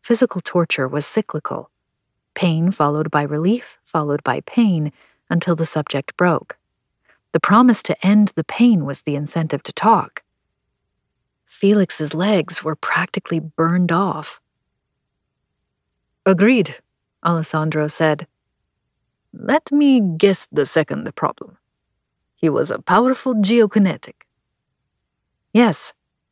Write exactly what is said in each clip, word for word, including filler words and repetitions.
Physical torture was cyclical. Pain followed by relief, followed by pain, until the subject broke. The promise to end the pain was the incentive to talk. Felix's legs were practically burned off. "Agreed," Alessandro said. "Let me guess the second problem. He was a powerful geokinetic." Yes.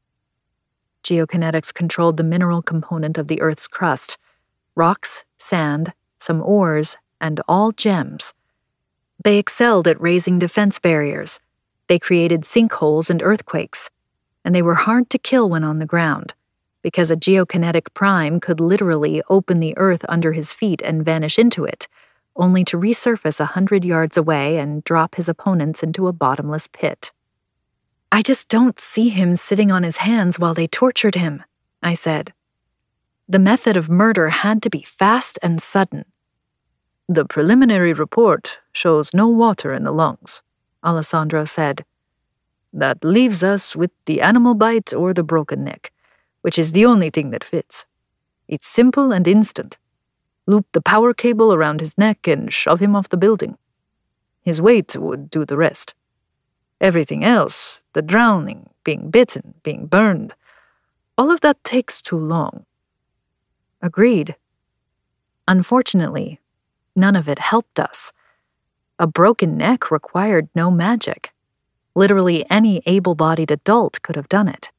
Geokinetics controlled the mineral component of the Earth's crust: rocks, sand, some ores, and all gems. They excelled at raising defense barriers. They created sinkholes and earthquakes. And they were hard to kill when on the ground, because a geokinetic prime could literally open the earth under his feet and vanish into it, only to resurface a hundred yards away and drop his opponents into a bottomless pit. "I just don't see him sitting on his hands while they tortured him," I said. The method of murder had to be fast and sudden. "The preliminary report shows no water in the lungs," Alessandro said. "That leaves us with the animal bite or the broken neck, which is the only thing that fits. It's simple and instant. Loop the power cable around his neck and shove him off the building. His weight would do the rest. Everything else, the drowning, being bitten, being burned, all of that takes too long." Agreed. Unfortunately, none of it helped us. A broken neck required no magic. Literally any able-bodied adult could have done it.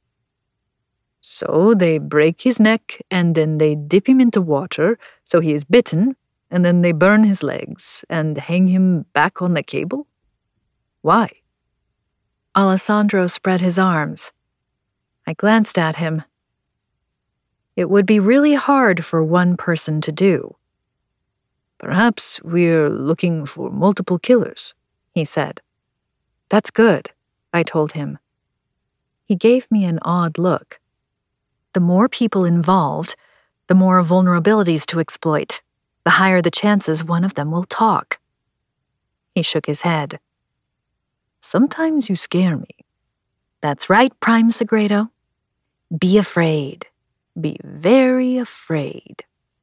"So they break his neck, and then they dip him into water, so he is bitten, and then they burn his legs and hang him back on the cable? Why?" Alessandro spread his arms. I glanced at him. It would be really hard for one person to do. "Perhaps we're looking for multiple killers," he said. "That's good," I told him. He gave me an odd look. The more people involved, the more vulnerabilities to exploit, the higher the chances one of them will talk. He shook his head. "Sometimes you scare me." "That's right, Prime Segredo. Be afraid. Be very afraid."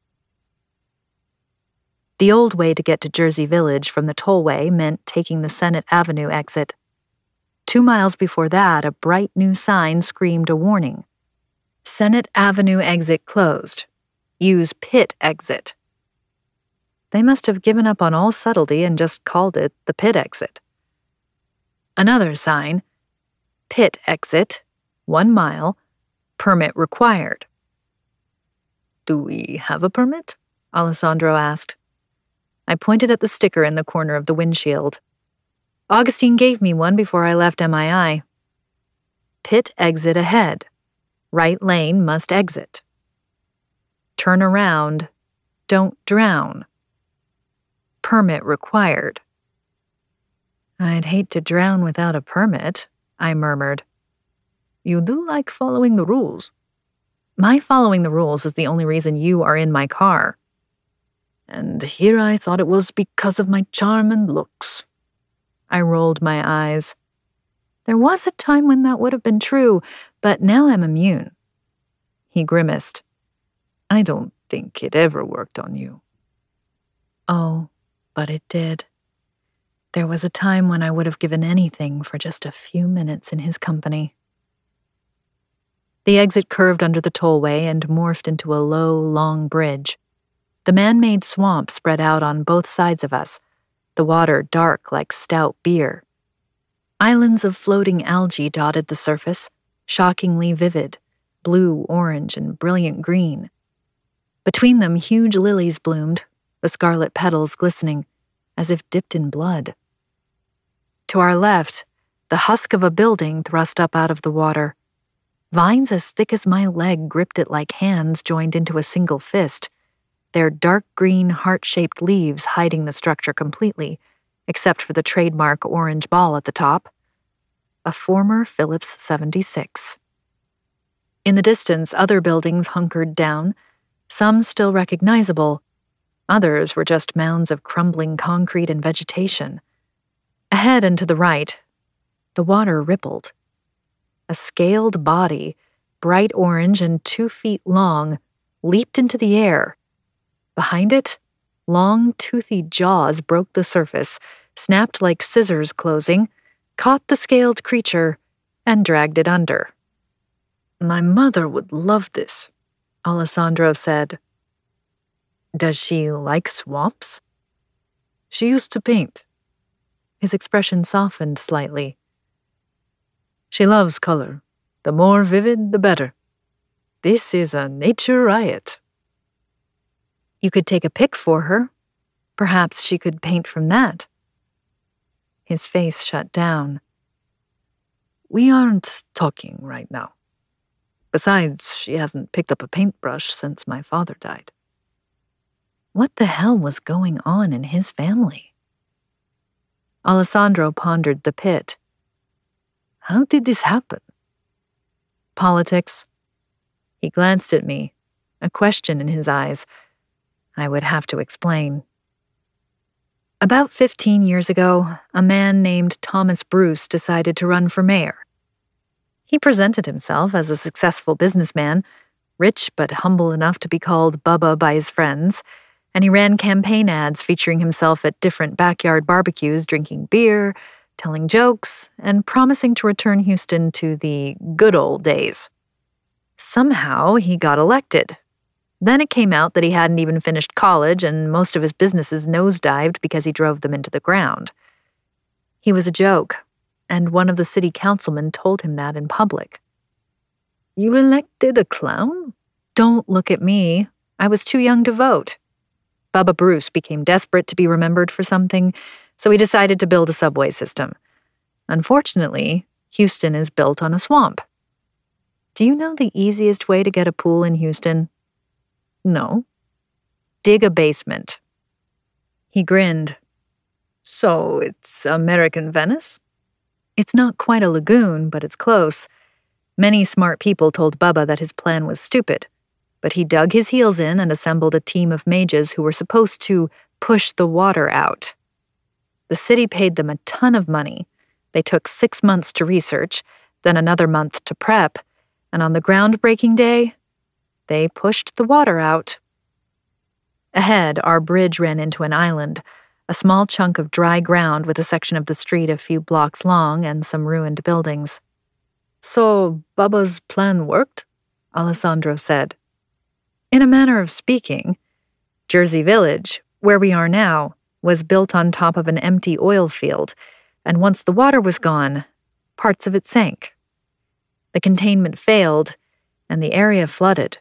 The old way to get to Jersey Village from the tollway meant taking the Senate Avenue exit. Two miles before that, a bright new sign screamed a warning. Senate Avenue exit closed. Use pit exit. They must have given up on all subtlety and just called it the pit exit. Another sign. Pit exit, one mile, permit required. "Do we have a permit?" Alessandro asked. I pointed at the sticker in the corner of the windshield. Augustine gave me one before I left M I I. Pit exit ahead. Right lane must exit. Turn around. Don't drown. Permit required. "I'd hate to drown without a permit," I murmured. "You do like following the rules." "My following the rules is the only reason you are in my car." "And here I thought it was because of my charm and looks." I rolled my eyes. There was a time when that would have been true, but now I'm immune. He grimaced. "I don't think it ever worked on you." Oh, but it did. There was a time when I would have given anything for just a few minutes in his company. The exit curved under the tollway and morphed into a low, long bridge. The man-made swamp spread out on both sides of us, the water dark like stout beer. Islands of floating algae dotted the surface, shockingly vivid, blue, orange, and brilliant green. Between them, huge lilies bloomed, the scarlet petals glistening, as if dipped in blood. To our left, the husk of a building thrust up out of the water. Vines as thick as my leg gripped it like hands joined into a single fist, their dark green heart-shaped leaves hiding the structure completely, except for the trademark orange ball at the top. A former Phillips seventy-six. In the distance, other buildings hunkered down, some still recognizable. Others were just mounds of crumbling concrete and vegetation. Ahead and to the right, the water rippled. A scaled body, bright orange and two feet long, leaped into the air. Behind it, long, toothy jaws broke the surface, snapped like scissors closing, caught the scaled creature, and dragged it under. "My mother would love this," Alessandro said. "Does she like swamps?" "She used to paint." His expression softened slightly. "She loves color. The more vivid, the better. This is a nature riot." "You could take a pick for her. Perhaps she could paint from that." His face shut down. "We aren't talking right now. Besides, she hasn't picked up a paintbrush since my father died." What the hell was going on in his family? Alessandro pondered the pit. "How did this happen?" "Politics." He glanced at me, a question in his eyes. I would have to explain. About fifteen years ago, a man named Thomas Bruce decided to run for mayor. He presented himself as a successful businessman, rich but humble enough to be called Bubba by his friends, and he ran campaign ads featuring himself at different backyard barbecues drinking beer, telling jokes, and promising to return Houston to the good old days. Somehow, he got elected. Then it came out that he hadn't even finished college, and most of his businesses nosedived because he drove them into the ground. He was a joke, and one of the city councilmen told him that in public. "You elected a clown?" "Don't look at me. I was too young to vote." Bubba Bruce became desperate to be remembered for something, so he decided to build a subway system. Unfortunately, Houston is built on a swamp. Do you know the easiest way to get a pool in Houston? "No." "Dig a basement." He grinned. "So it's American Venice?" "It's not quite a lagoon, but it's close." Many smart people told Bubba that his plan was stupid, but he dug his heels in and assembled a team of mages who were supposed to push the water out. The city paid them a ton of money. They took six months to research, then another month to prep, and on the groundbreaking day, they pushed the water out. Ahead, our bridge ran into an island, a small chunk of dry ground with a section of the street a few blocks long and some ruined buildings. "So Bubba's plan worked?" Alessandro said. "In a manner of speaking. Jersey Village, where we are now, was built on top of an empty oil field, and once the water was gone, parts of it sank. The containment failed, and the area flooded."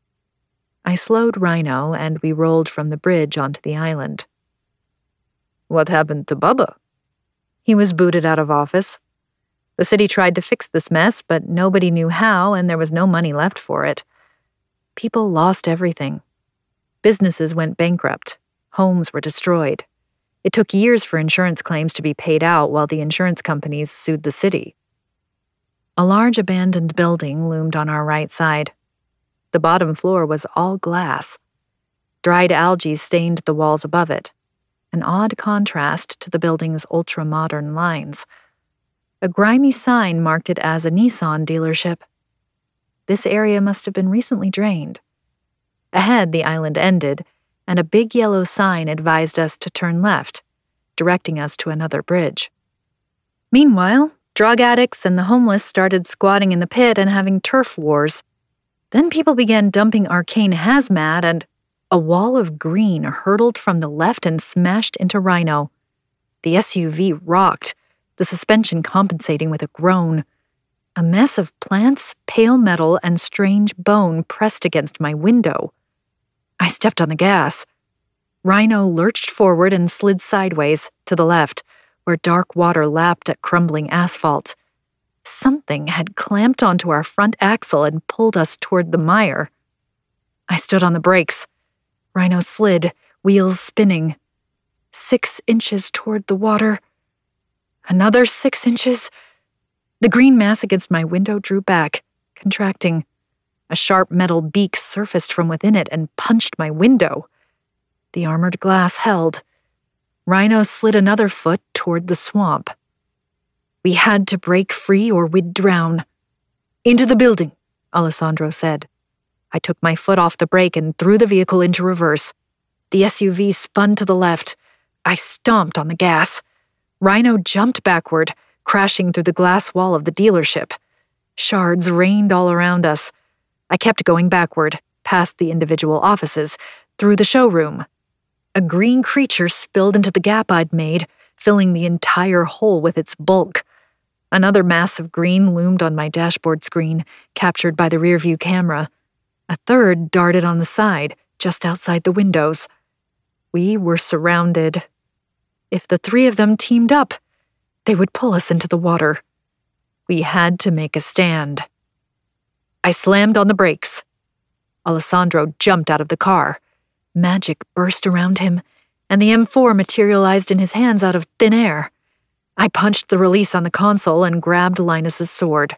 I slowed Rhino, and we rolled from the bridge onto the island. "What happened to Bubba?" "He was booted out of office. The city tried to fix this mess, but nobody knew how, and there was no money left for it. People lost everything. Businesses went bankrupt. Homes were destroyed. It took years for insurance claims to be paid out while the insurance companies sued the city." A large abandoned building loomed on our right side. The bottom floor was all glass. Dried algae stained the walls above it, an odd contrast to the building's ultra-modern lines. A grimy sign marked it as a Nissan dealership. This area must have been recently drained. Ahead, the island ended, and a big yellow sign advised us to turn left, directing us to another bridge. Meanwhile, drug addicts and the homeless started squatting in the pit and having turf wars. Then people began dumping arcane hazmat, and a wall of green hurtled from the left and smashed into Rhino. The S U V rocked, the suspension compensating with a groan. A mess of plants, pale metal, and strange bone pressed against my window. I stepped on the gas. Rhino lurched forward and slid sideways to the left, where dark water lapped at crumbling asphalt. Something had clamped onto our front axle and pulled us toward the mire. I stood on the brakes. Rhino slid, wheels spinning. Six inches toward the water. Another six inches. The green mass against my window drew back, contracting. A sharp metal beak surfaced from within it and punched my window. The armored glass held. Rhino slid another foot toward the swamp. We had to break free or we'd drown. "Into the building," Alessandro said. I took my foot off the brake and threw the vehicle into reverse. The S U V spun to the left. I stomped on the gas. Rhino jumped backward, crashing through the glass wall of the dealership. Shards rained all around us. I kept going backward, past the individual offices, through the showroom. A green creature spilled into the gap I'd made, filling the entire hole with its bulk. Another mass of green loomed on my dashboard screen, captured by the rearview camera. A third darted on the side, just outside the windows. We were surrounded. If the three of them teamed up, they would pull us into the water. We had to make a stand. I slammed on the brakes. Alessandro jumped out of the car. Magic burst around him, and the M four materialized in his hands out of thin air. I punched the release on the console and grabbed Linus's sword.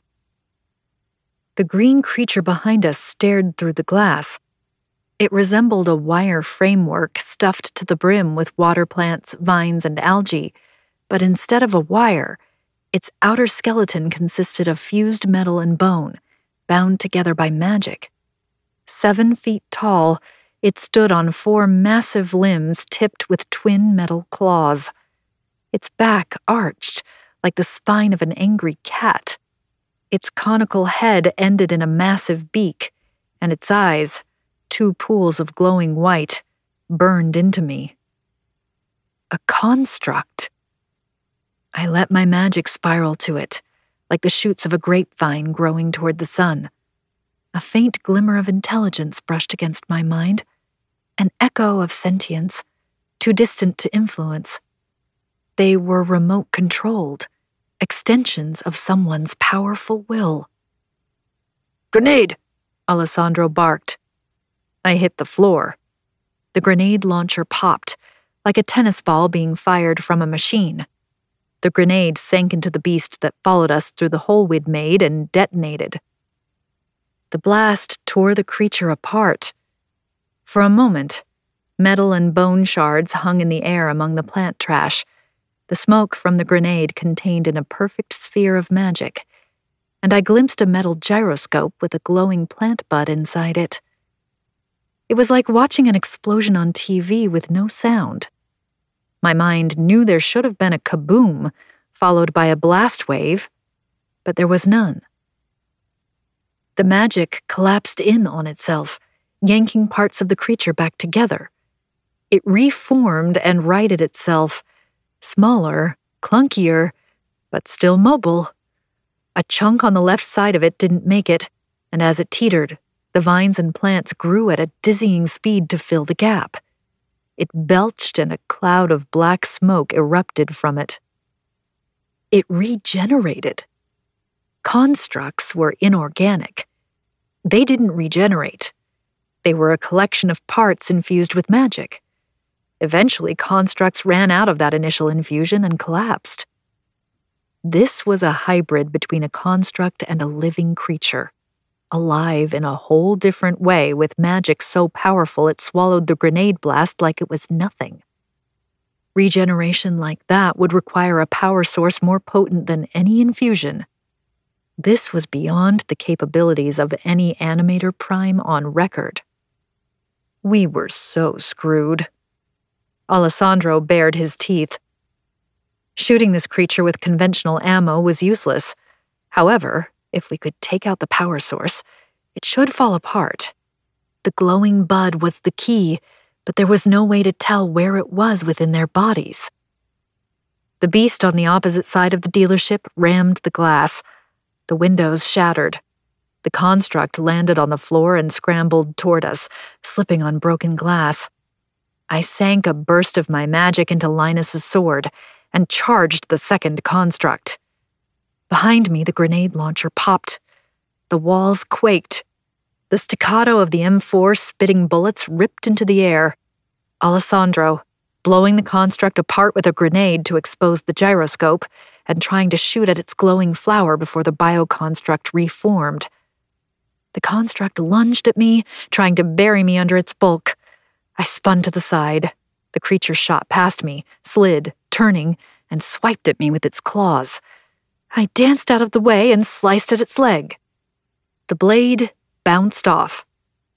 The green creature behind us stared through the glass. It resembled a wire framework stuffed to the brim with water plants, vines, and algae, but instead of a wire, its outer skeleton consisted of fused metal and bone, bound together by magic. Seven feet tall, it stood on four massive limbs tipped with twin metal claws. Its back arched like the spine of an angry cat. Its conical head ended in a massive beak, and its eyes, two pools of glowing white, burned into me. A construct. I let my magic spiral to it, like the shoots of a grapevine growing toward the sun. A faint glimmer of intelligence brushed against my mind, an echo of sentience, too distant to influence. They were remote-controlled, extensions of someone's powerful will. "Grenade!" Alessandro barked. I hit the floor. The grenade launcher popped, like a tennis ball being fired from a machine. The grenade sank into the beast that followed us through the hole we'd made and detonated. The blast tore the creature apart. For a moment, metal and bone shards hung in the air among the plant trash, the smoke from the grenade contained in a perfect sphere of magic, and I glimpsed a metal gyroscope with a glowing plant bud inside it. It was like watching an explosion on T V with no sound. My mind knew there should have been a kaboom, followed by a blast wave, but there was none. The magic collapsed in on itself, yanking parts of the creature back together. It reformed and righted itself, smaller, clunkier, but still mobile. A chunk on the left side of it didn't make it, and as it teetered, the vines and plants grew at a dizzying speed to fill the gap. It belched and a cloud of black smoke erupted from it. It regenerated. Constructs were inorganic. They didn't regenerate. They were a collection of parts infused with magic. Eventually, constructs ran out of that initial infusion and collapsed. This was a hybrid between a construct and a living creature, alive in a whole different way with magic so powerful it swallowed the grenade blast like it was nothing. Regeneration like that would require a power source more potent than any infusion. This was beyond the capabilities of any animator prime on record. We were so screwed. Alessandro bared his teeth. Shooting this creature with conventional ammo was useless. However, if we could take out the power source, it should fall apart. The glowing bud was the key, but there was no way to tell where it was within their bodies. The beast on the opposite side of the dealership rammed the glass. The windows shattered. The construct landed on the floor and scrambled toward us, slipping on broken glass. I sank a burst of my magic into Linus's sword and charged the second construct. Behind me, the grenade launcher popped. The walls quaked. The staccato of the M four spitting bullets ripped into the air. Alessandro, blowing the construct apart with a grenade to expose the gyroscope and trying to shoot at its glowing flower before the bioconstruct reformed. The construct lunged at me, trying to bury me under its bulk. I spun to the side. The creature shot past me, slid, turning, and swiped at me with its claws. I danced out of the way and sliced at its leg. The blade bounced off.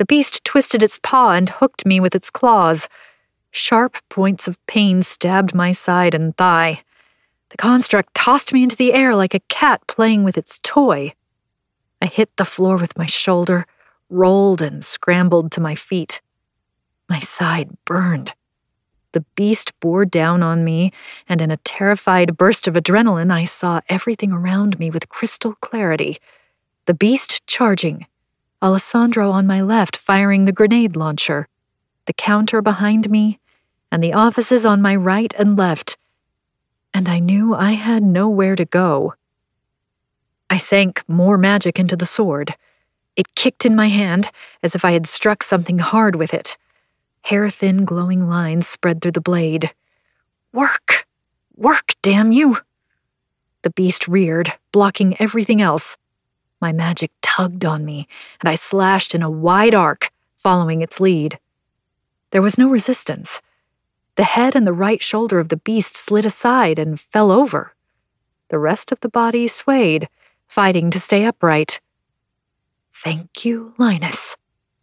The beast twisted its paw and hooked me with its claws. Sharp points of pain stabbed my side and thigh. The construct tossed me into the air like a cat playing with its toy. I hit the floor with my shoulder, rolled and scrambled to my feet. My side burned. The beast bore down on me, and in a terrified burst of adrenaline, I saw everything around me with crystal clarity. The beast charging, Alessandro on my left firing the grenade launcher, the counter behind me, and the offices on my right and left. And I knew I had nowhere to go. I sank more magic into the sword. It kicked in my hand as if I had struck something hard with it. Hair-thin glowing lines spread through the blade. Work! Work, damn you! The beast reared, blocking everything else. My magic tugged on me, and I slashed in a wide arc, following its lead. There was no resistance. The head and the right shoulder of the beast slid aside and fell over. The rest of the body swayed, fighting to stay upright. Thank you, Linus.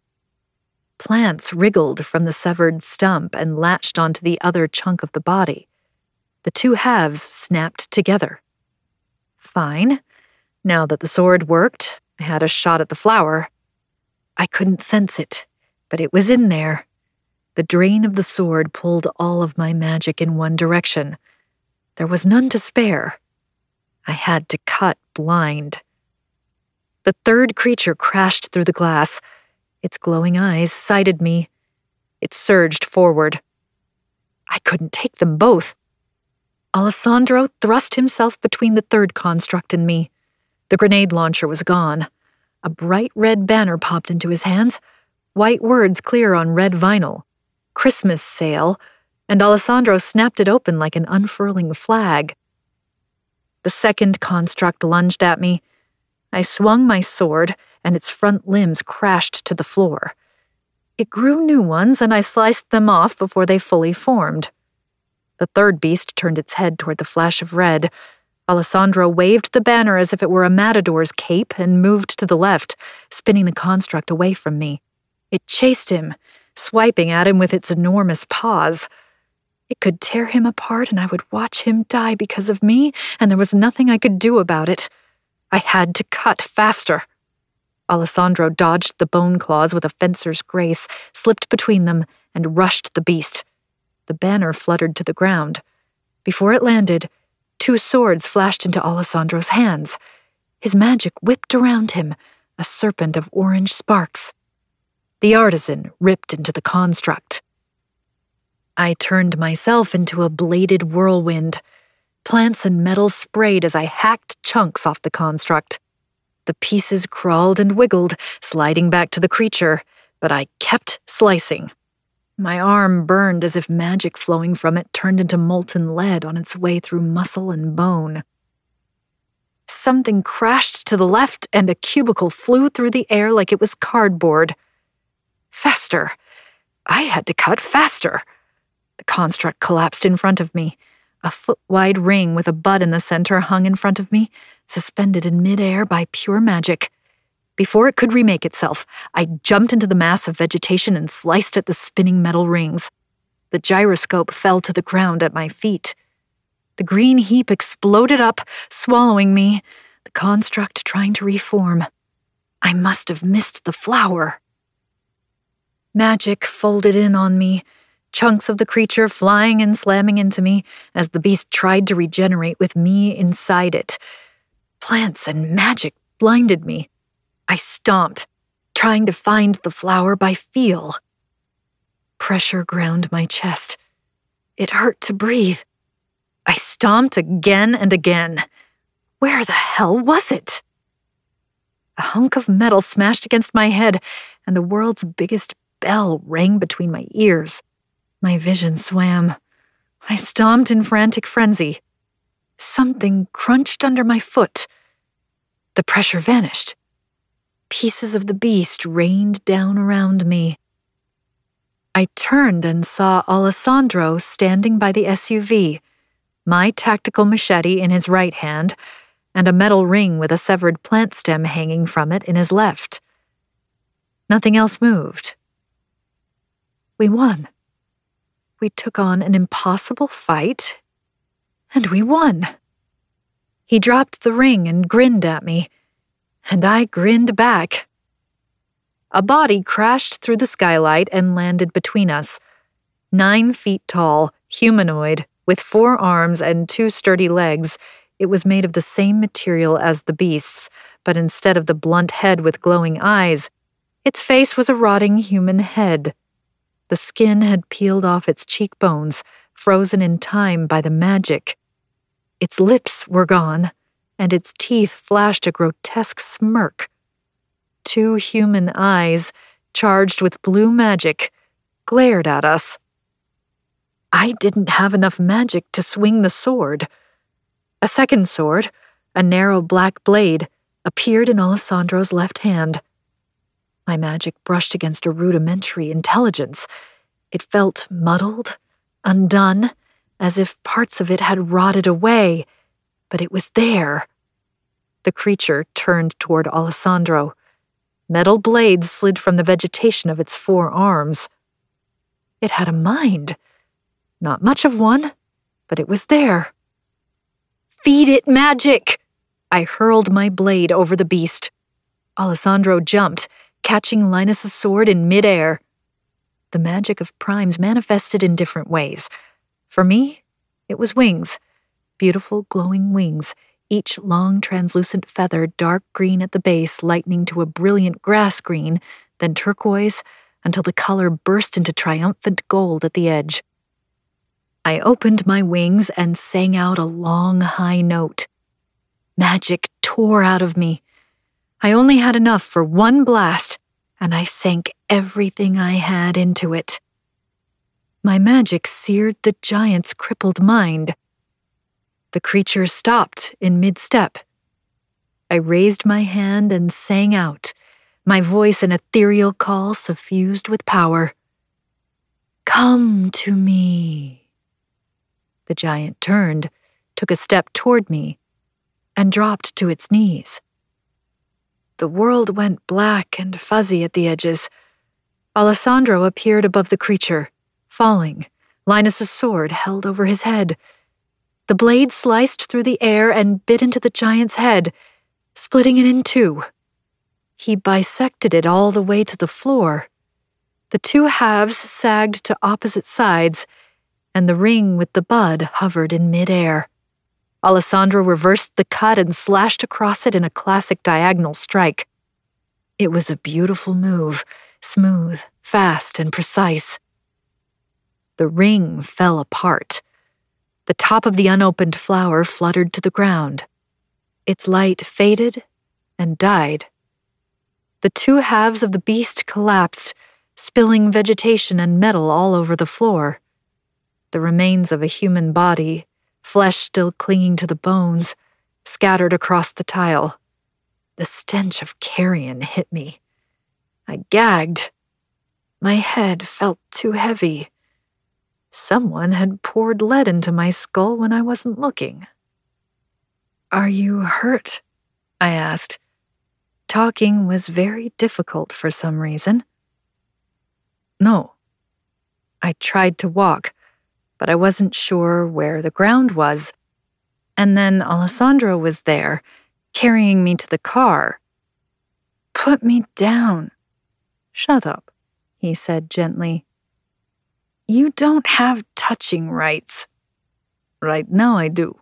Plants wriggled from the severed stump and latched onto the other chunk of the body. The two halves snapped together. Fine. Now that the sword worked, I had a shot at the flower. I couldn't sense it, but it was in there. The drain of the sword pulled all of my magic in one direction. There was none to spare. I had to cut blind. The third creature crashed through the glass. Its glowing eyes sighted me. It surged forward. I couldn't take them both. Alessandro thrust himself between the third construct and me. The grenade launcher was gone. A bright red banner popped into his hands, white words clear on red vinyl. Christmas sale, and Alessandro snapped it open like an unfurling flag. The second construct lunged at me. I swung my sword, and its front limbs crashed to the floor. It grew new ones, and I sliced them off before they fully formed. The third beast turned its head toward the flash of red. Alessandro waved the banner as if it were a matador's cape and moved to the left, spinning the construct away from me. It chased him, swiping at him with its enormous paws. It could tear him apart, and I would watch him die because of me, and there was nothing I could do about it. I had to cut faster. Alessandro dodged the bone claws with a fencer's grace, slipped between them, and rushed the beast. The banner fluttered to the ground. Before it landed, two swords flashed into Alessandro's hands. His magic whipped around him, a serpent of orange sparks. The artisan ripped into the construct. I turned myself into a bladed whirlwind. Plants and metal sprayed as I hacked chunks off the construct. The pieces crawled and wiggled, sliding back to the creature, but I kept slicing. My arm burned as if magic flowing from it turned into molten lead on its way through muscle and bone. Something crashed to the left, and a cubicle flew through the air like it was cardboard. Faster. I had to cut faster. The construct collapsed in front of me. A foot-wide ring with a bud in the center hung in front of me, suspended in midair by pure magic. Before it could remake itself, I jumped into the mass of vegetation and sliced at the spinning metal rings. The gyroscope fell to the ground at my feet. The green heap exploded up, swallowing me, the construct trying to reform. I must have missed the flower. Magic folded in on me, chunks of the creature flying and slamming into me as the beast tried to regenerate with me inside it. Plants and magic blinded me. I stomped, trying to find the flower by feel. Pressure ground my chest. It hurt to breathe. I stomped again and again. Where the hell was it? A hunk of metal smashed against my head, and the world's biggest bell rang between my ears. My vision swam. I stomped in frantic frenzy. Something crunched under my foot. The pressure vanished. Pieces of the beast rained down around me. I turned and saw Alessandro standing by the S U V, my tactical machete in his right hand, and a metal ring with a severed plant stem hanging from it in his left. Nothing else moved. We won. We took on an impossible fight, and we won. He dropped the ring and grinned at me, and I grinned back. A body crashed through the skylight and landed between us. Nine feet tall, humanoid, with four arms and two sturdy legs, it was made of the same material as the beast's, but instead of the blunt head with glowing eyes, its face was a rotting human head. The skin had peeled off its cheekbones, frozen in time by the magic. Its lips were gone, and its teeth flashed a grotesque smirk. Two human eyes, charged with blue magic, glared at us. I didn't have enough magic to swing the sword. A second sword, a narrow black blade, appeared in Alessandro's left hand. My magic brushed against a rudimentary intelligence. It felt muddled, undone, as if parts of it had rotted away, but it was there. The creature turned toward Alessandro. Metal blades slid from the vegetation of its four arms. It had a mind. Not much of one, but it was there. Feed it magic! I hurled my blade over the beast. Alessandro jumped, catching Linus's sword in midair. The magic of primes manifested in different ways. For me, it was wings. Beautiful glowing wings, each long translucent feather dark green at the base lightening to a brilliant grass green, then turquoise, until the color burst into triumphant gold at the edge. I opened my wings and sang out a long, high note. Magic tore out of me. I only had enough for one blast, and I sank everything I had into it. My magic seared the giant's crippled mind. The creature stopped in mid-step. I raised my hand and sang out, my voice an ethereal call suffused with power. Come to me. The giant turned, took a step toward me, and dropped to its knees. The world went black and fuzzy at the edges. Alessandro appeared above the creature, falling, Linus's sword held over his head. The blade sliced through the air and bit into the giant's head, splitting it in two. He bisected it all the way to the floor. The two halves sagged to opposite sides, and the ring with the bud hovered in midair. Alessandro reversed the cut and slashed across it in a classic diagonal strike. It was a beautiful move, smooth, fast, and precise. The ring fell apart. The top of the unopened flower fluttered to the ground. Its light faded and died. The two halves of the beast collapsed, spilling vegetation and metal all over the floor. The remains of a human body, flesh still clinging to the bones, scattered across the tile. The stench of carrion hit me. I gagged. My head felt too heavy. Someone had poured lead into my skull when I wasn't looking. Are you hurt? I asked. Talking was very difficult for some reason. No. I tried to walk, but I wasn't sure where the ground was. And then Alessandro was there, carrying me to the car. Put me down. Shut up, he said gently. You don't have touching rights. Right now I do.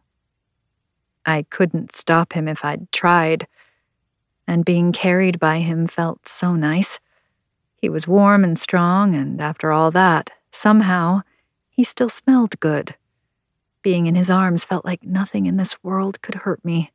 I couldn't stop him if I'd tried, and being carried by him felt so nice. He was warm and strong, and after all that, somehow, he still smelled good. Being in his arms felt like nothing in this world could hurt me.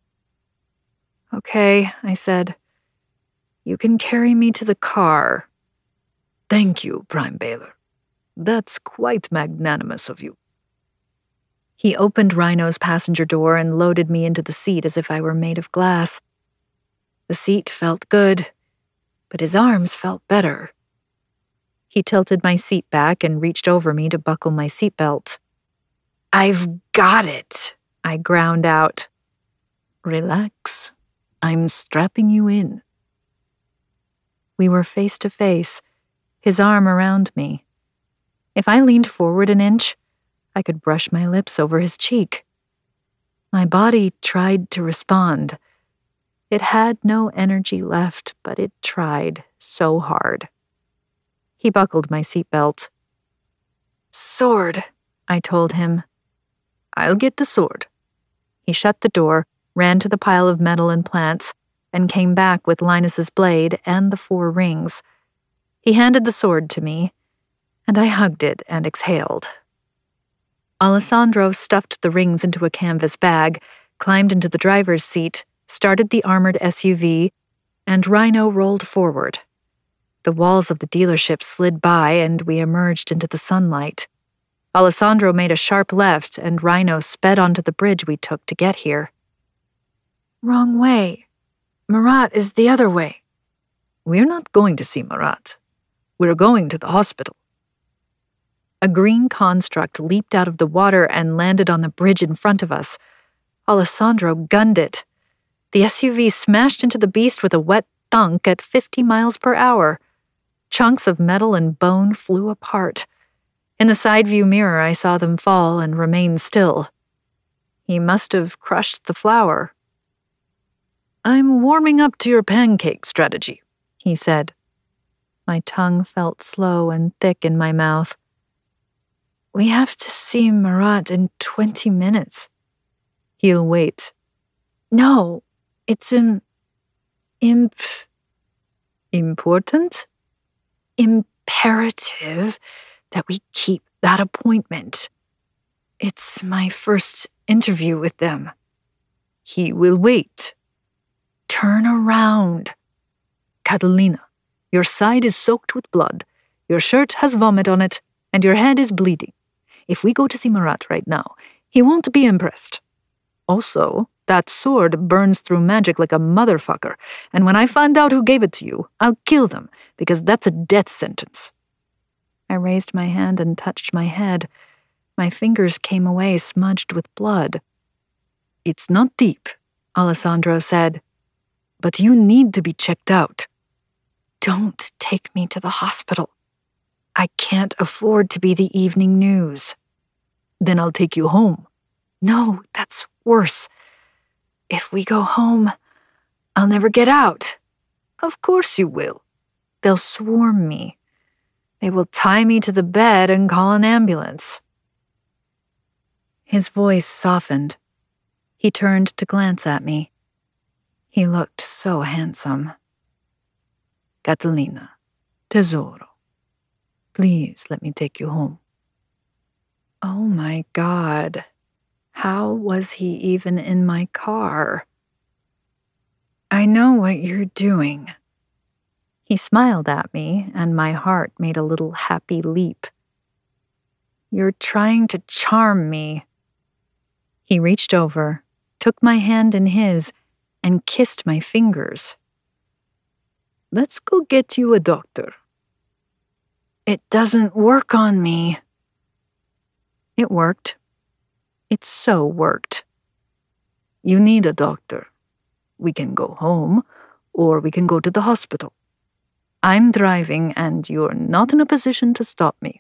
Okay, I said. You can carry me to the car. Thank you, Prime Baylor. That's quite magnanimous of you. He opened Rhino's passenger door and loaded me into the seat as if I were made of glass. The seat felt good, but his arms felt better. He tilted my seat back and reached over me to buckle my seatbelt. I've got it, I ground out. Relax. I'm strapping you in. We were face to face, his arm around me. If I leaned forward an inch, I could brush my lips over his cheek. My body tried to respond. It had no energy left, but it tried so hard. He buckled my seatbelt. "Sword," I told him. "I'll get the sword." He shut the door, ran to the pile of metal and plants, and came back with Linus's blade and the four rings. He handed the sword to me, and I hugged it and exhaled. Alessandro stuffed the rings into a canvas bag, climbed into the driver's seat, started the armored S U V, and Rhino rolled forward. The walls of the dealership slid by, and we emerged into the sunlight. Alessandro made a sharp left, and Rhino sped onto the bridge we took to get here. "Wrong way. Marat is the other way." "We're not going to see Marat. We're going to the hospital." A green construct leaped out of the water and landed on the bridge in front of us. Alessandro gunned it. The S U V smashed into the beast with a wet thunk at fifty miles per hour. Chunks of metal and bone flew apart. In the side view mirror, I saw them fall and remain still. He must have crushed the flour. "I'm warming up to your pancake strategy," he said. My tongue felt slow and thick in my mouth. "We have to see Marat in twenty minutes. "He'll wait." "No, it's im... imp... Important? Imperative that we keep that appointment. It's my first interview with them." "He will wait." "Turn around." "Catalina, your side is soaked with blood, your shirt has vomit on it, and your head is bleeding. If we go to see Marat right now, he won't be impressed. Also, that sword burns through magic like a motherfucker, and when I find out who gave it to you, I'll kill them, because that's a death sentence." I raised my hand and touched my head. My fingers came away smudged with blood. "It's not deep," Alessandro said, "but you need to be checked out." "Don't take me to the hospital. I can't afford to be the evening news." "Then I'll take you home." "No, that's worse. If we go home, I'll never get out." "Of course you will." "They'll swarm me. They will tie me to the bed and call an ambulance." His voice softened. He turned to glance at me. He looked so handsome. "Catalina, tesoro, please let me take you home." Oh my God. How was he even in my car? "I know what you're doing." He smiled at me, and my heart made a little happy leap. "You're trying to charm me." He reached over, took my hand in his, and kissed my fingers. "Let's go get you a doctor." "It doesn't work on me." It worked. It so worked. "You need a doctor. We can go home, or we can go to the hospital. I'm driving, and you're not in a position to stop me."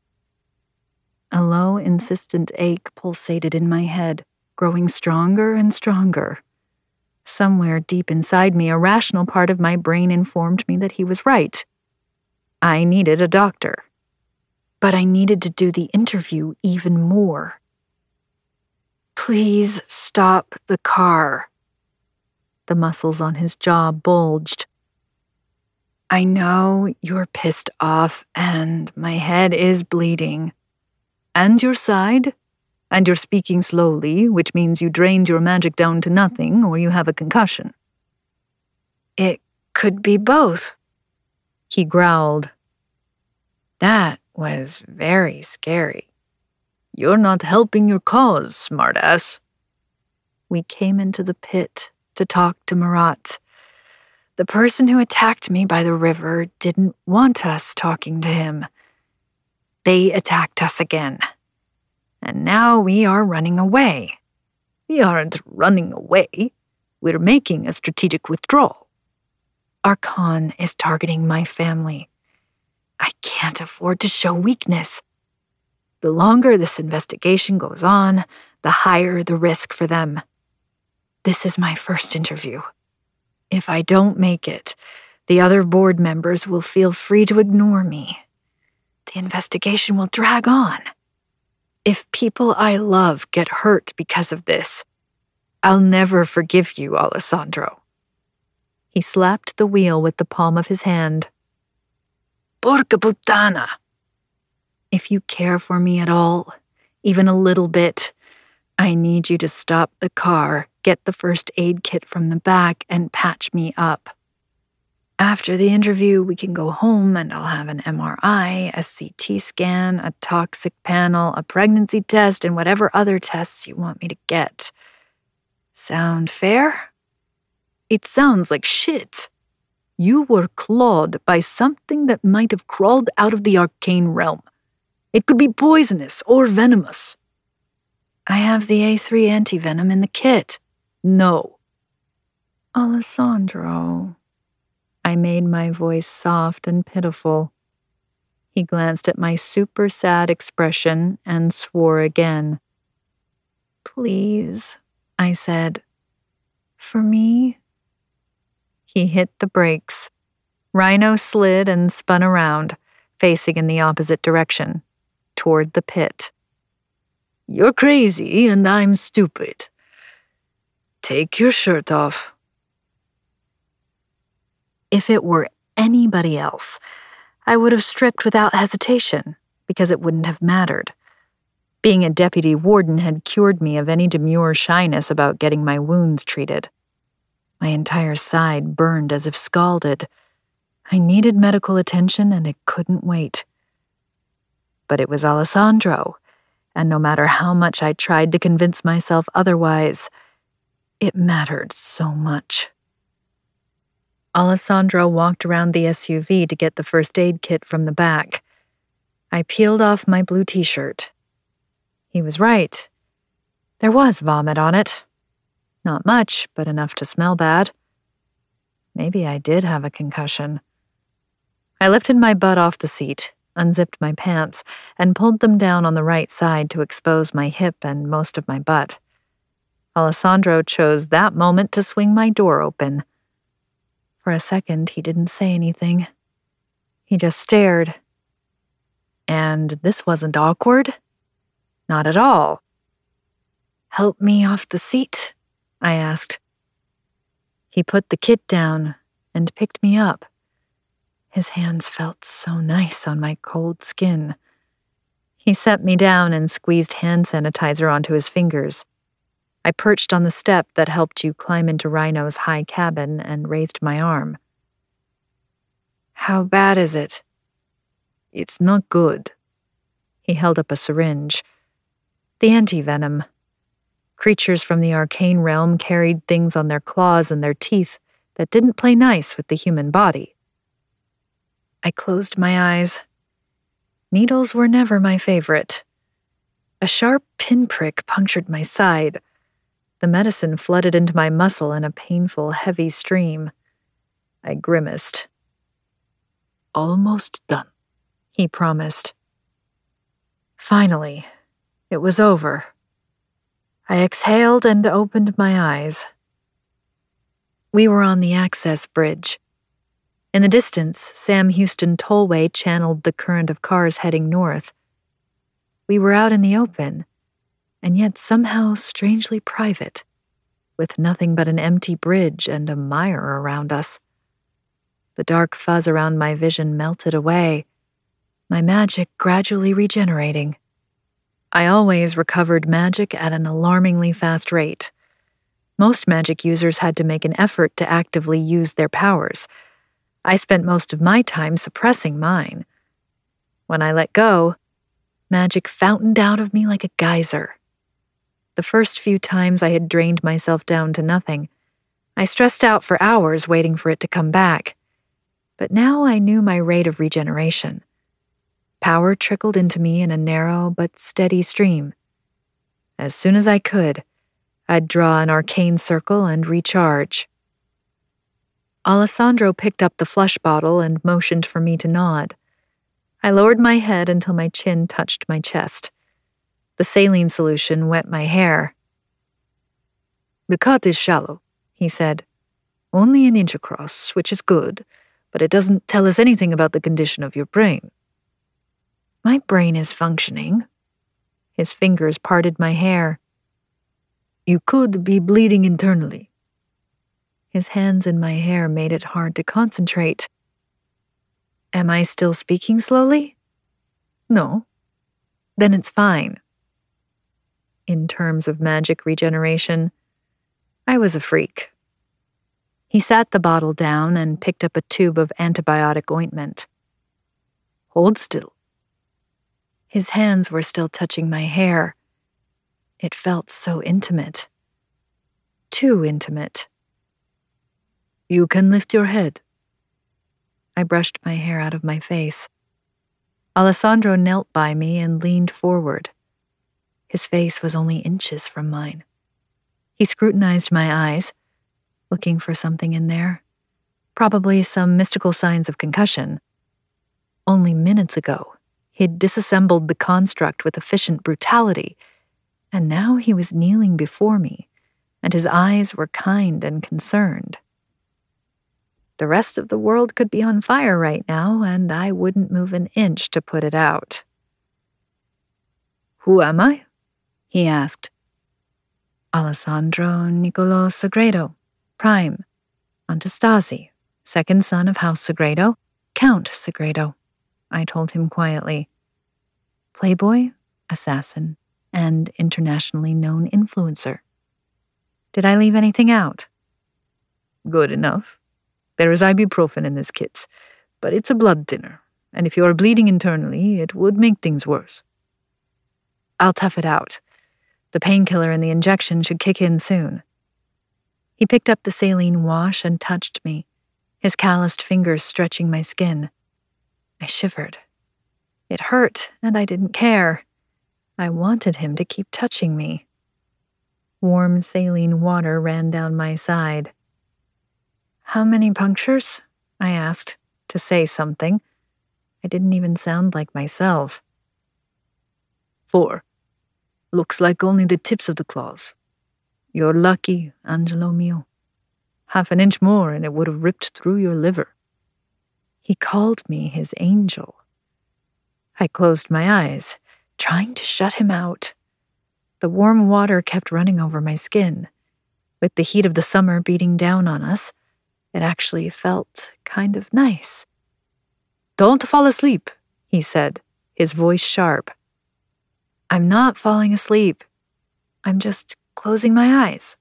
A low, insistent ache pulsated in my head, growing stronger and stronger. Somewhere deep inside me, a rational part of my brain informed me that he was right. I needed a doctor. But I needed to do the interview even more. "Please stop the car." The muscles on his jaw bulged. "I know you're pissed off, and my head is bleeding." "And your side? And you're speaking slowly, which means you drained your magic down to nothing, or you have a concussion." "It could be both," he growled. That was very scary. "You're not helping your cause, smartass." We came into the pit to talk to Marat. The person who attacked me by the river didn't want us talking to him. They attacked us again. And now we are running away. "We aren't running away. We're making a strategic withdrawal." Archon is targeting my family. I can't afford to show weakness. The longer this investigation goes on, the higher the risk for them. This is my first interview. If I don't make it, the other board members will feel free to ignore me. The investigation will drag on. If people I love get hurt because of this, I'll never forgive you, Alessandro. He slapped the wheel with the palm of his hand. Porca puttana! If you care for me at all, even a little bit, I need you to stop the car, get the first aid kit from the back, and patch me up. After the interview, we can go home and I'll have an M R I, a C T scan, a toxic panel, a pregnancy test, and whatever other tests you want me to get. Sound fair? It sounds like shit. You were clawed by something that might have crawled out of the arcane realm. It could be poisonous or venomous. I have the A three antivenom in the kit. No. Alessandro. I made my voice soft and pitiful. He glanced at my super sad expression and swore again. Please, I said. For me? He hit the brakes. Rhino slid and spun around, facing in the opposite direction, toward the pit. You're crazy and I'm stupid. Take your shirt off. If it were anybody else, I would have stripped without hesitation, because it wouldn't have mattered. Being a deputy warden had cured me of any demure shyness about getting my wounds treated. My entire side burned as if scalded. I needed medical attention and it couldn't wait. But it was Alessandro, and no matter how much I tried to convince myself otherwise, it mattered so much. Alessandro walked around the S U V to get the first aid kit from the back. I peeled off my blue t-shirt. He was right. There was vomit on it. Not much, but enough to smell bad. Maybe I did have a concussion. I lifted my butt off the seat, unzipped my pants, and pulled them down on the right side to expose my hip and most of my butt. Alessandro chose that moment to swing my door open. For a second, he didn't say anything. He just stared. And this wasn't awkward. Not at all. Help me off the seat? I asked. He put the kit down and picked me up. His hands felt so nice on my cold skin. He set me down and squeezed hand sanitizer onto his fingers. I perched on the step that helped you climb into Rhino's high cabin and raised my arm. How bad is it? It's not good. He held up a syringe. The antivenom. Creatures from the arcane realm carried things on their claws and their teeth that didn't play nice with the human body. I closed my eyes. Needles were never my favorite. A sharp pinprick punctured my side. The medicine flooded into my muscle in a painful, heavy stream. I grimaced. Almost done, he promised. Finally, it was over. I exhaled and opened my eyes. We were on the access bridge. In the distance, Sam Houston Tollway channeled the current of cars heading north. We were out in the open, and yet somehow strangely private, with nothing but an empty bridge and a mire around us. The dark fuzz around my vision melted away, my magic gradually regenerating. I always recovered magic at an alarmingly fast rate. Most magic users had to make an effort to actively use their powers. I spent most of my time suppressing mine. When I let go, magic fountained out of me like a geyser. The first few times I had drained myself down to nothing. I stressed out for hours waiting for it to come back. But now I knew my rate of regeneration. Power trickled into me in a narrow but steady stream. As soon as I could, I'd draw an arcane circle and recharge. Alessandro picked up the flush bottle and motioned for me to nod. I lowered my head until my chin touched my chest. The saline solution wet my hair. The cut is shallow, he said. Only an inch across, which is good, but it doesn't tell us anything about the condition of your brain. My brain is functioning. His fingers parted my hair. You could be bleeding internally. His hands in my hair made it hard to concentrate. Am I still speaking slowly? No. Then it's fine. In terms of magic regeneration, I was a freak. He sat the bottle down and picked up a tube of antibiotic ointment. Hold still. His hands were still touching my hair. It felt so intimate. Too intimate. You can lift your head. I brushed my hair out of my face. Alessandro knelt by me and leaned forward. His face was only inches from mine. He scrutinized my eyes, looking for something in there. Probably some mystical signs of concussion. Only minutes ago, he'd disassembled the construct with efficient brutality, and now he was kneeling before me, and his eyes were kind and concerned. The rest of the world could be on fire right now, and I wouldn't move an inch to put it out. Who am I? He asked. Alessandro Niccolò Sagredo, Prime, Antastasi, second son of House Sagredo, Count Sagredo, I told him quietly. Playboy, assassin, and internationally known influencer. Did I leave anything out? Good enough. There is ibuprofen in this kit, but it's a blood thinner, and if you are bleeding internally, it would make things worse. I'll tough it out. The painkiller and the injection should kick in soon. He picked up the saline wash and touched me, his calloused fingers stretching my skin. I shivered. It hurt, and I didn't care. I wanted him to keep touching me. Warm saline water ran down my side. How many punctures? I asked, to say something. I didn't even sound like myself. Four. Looks like only the tips of the claws. You're lucky, Angelo mio. Half an inch more and it would have ripped through your liver. He called me his angel. I closed my eyes, trying to shut him out. The warm water kept running over my skin. With the heat of the summer beating down on us, it actually felt kind of nice. Don't fall asleep, he said, his voice sharp. I'm not falling asleep. I'm just closing my eyes.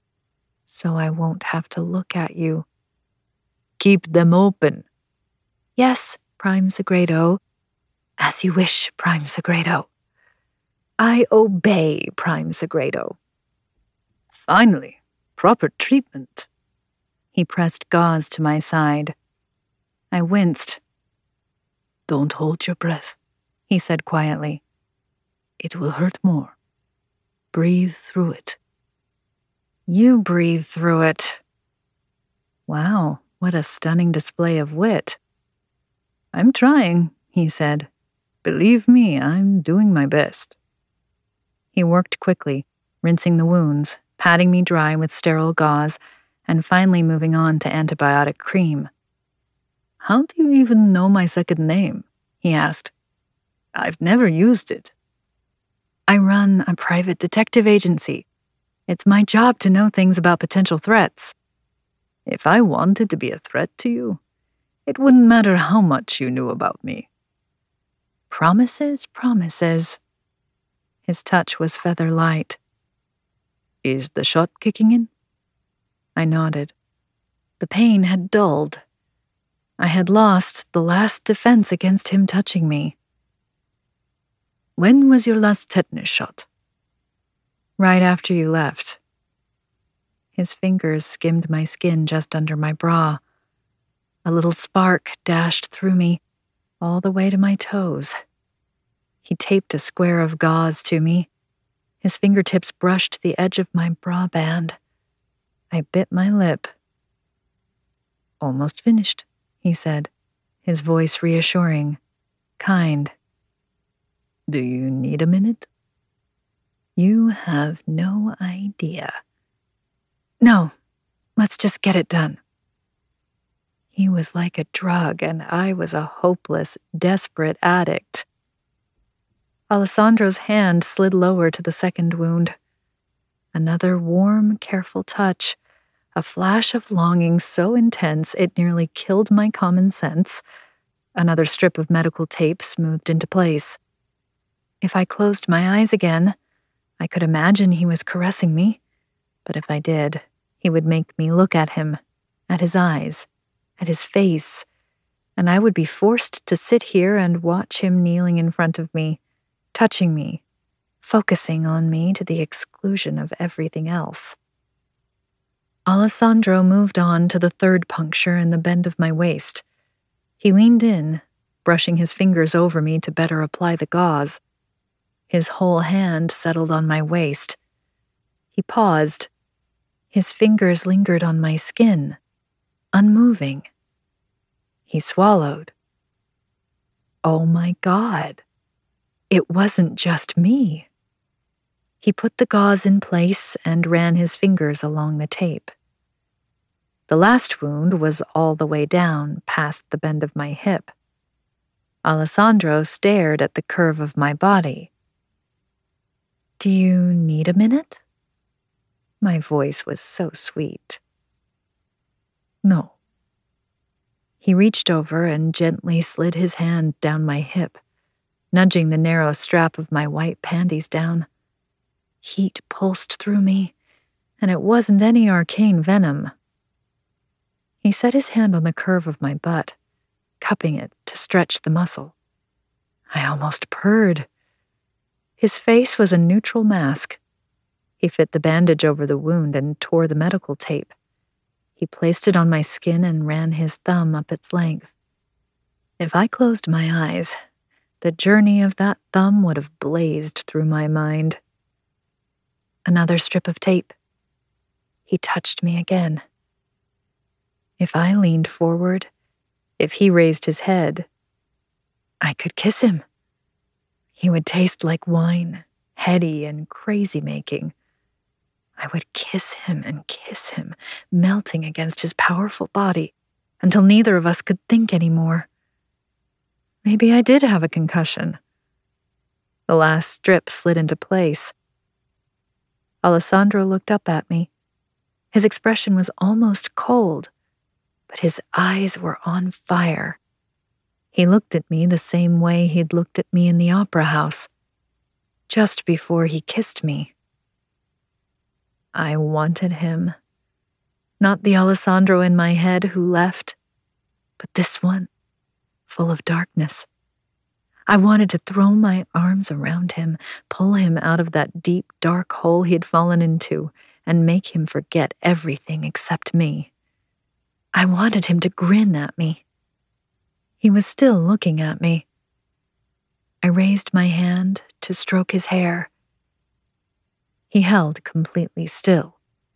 So I won't have to look at you. Keep them open. Yes, Prime Sagredo. As you wish, Prime Sagredo. I obey, Prime Sagredo. Finally, proper treatment. He pressed gauze to my side. I winced. Don't hold your breath, he said quietly. It will hurt more. Breathe through it. You breathe through it. Wow, what a stunning display of wit. I'm trying, he said. Believe me, I'm doing my best. He worked quickly, rinsing the wounds, patting me dry with sterile gauze, and finally moving on to antibiotic cream. How do you even know my second name? He asked. I've never used it. I run a private detective agency. It's my job to know things about potential threats. If I wanted to be a threat to you, it wouldn't matter how much you knew about me. Promises, promises. His touch was feather light. Is the shot kicking in? I nodded. The pain had dulled. I had lost the last defense against him touching me. When was your last tetanus shot? Right after you left. His fingers skimmed my skin just under my bra. A little spark dashed through me, all the way to my toes. He taped a square of gauze to me. His fingertips brushed the edge of my bra band. I bit my lip. Almost finished, he said, his voice reassuring, kind. Do you need a minute? You have no idea. No, let's just get it done. He was like a drug, and I was a hopeless, desperate addict. Alessandro's hand slid lower to the second wound. Another warm, careful touch, a flash of longing so intense it nearly killed my common sense. Another strip of medical tape smoothed into place. If I closed my eyes again, I could imagine he was caressing me, but if I did, he would make me look at him, at his eyes, at his face, and I would be forced to sit here and watch him kneeling in front of me, touching me, focusing on me to the exclusion of everything else. Alessandro moved on to the third puncture in the bend of my waist. He leaned in, brushing his fingers over me to better apply the gauze. His whole hand settled on my waist. He paused. His fingers lingered on my skin, unmoving. He swallowed. Oh my God. It wasn't just me. He put the gauze in place and ran his fingers along the tape. The last wound was all the way down, past the bend of my hip. Alessandro stared at the curve of my body. Do you need a minute? My voice was so sweet. No. He reached over and gently slid his hand down my hip, nudging the narrow strap of my white panties down. Heat pulsed through me, and it wasn't any arcane venom. He set his hand on the curve of my butt, cupping it to stretch the muscle. I almost purred. His face was a neutral mask. He fit the bandage over the wound and tore the medical tape. He placed it on my skin and ran his thumb up its length. If I closed my eyes, the journey of that thumb would have blazed through my mind. Another strip of tape. He touched me again. If I leaned forward, if he raised his head, I could kiss him. He would taste like wine, heady and crazy-making. I would kiss him and kiss him, melting against his powerful body, until neither of us could think anymore. Maybe I did have a concussion. The last strip slid into place. Alessandro looked up at me. His expression was almost cold, but his eyes were on fire. He looked at me the same way he'd looked at me in the opera house, just before he kissed me. I wanted him. Not the Alessandro in my head who left, but this one, full of darkness. I wanted to throw my arms around him, pull him out of that deep, dark hole he'd fallen into, and make him forget everything except me. I wanted him to grin at me. He was still looking at me. I raised my hand to stroke his hair. He held completely still.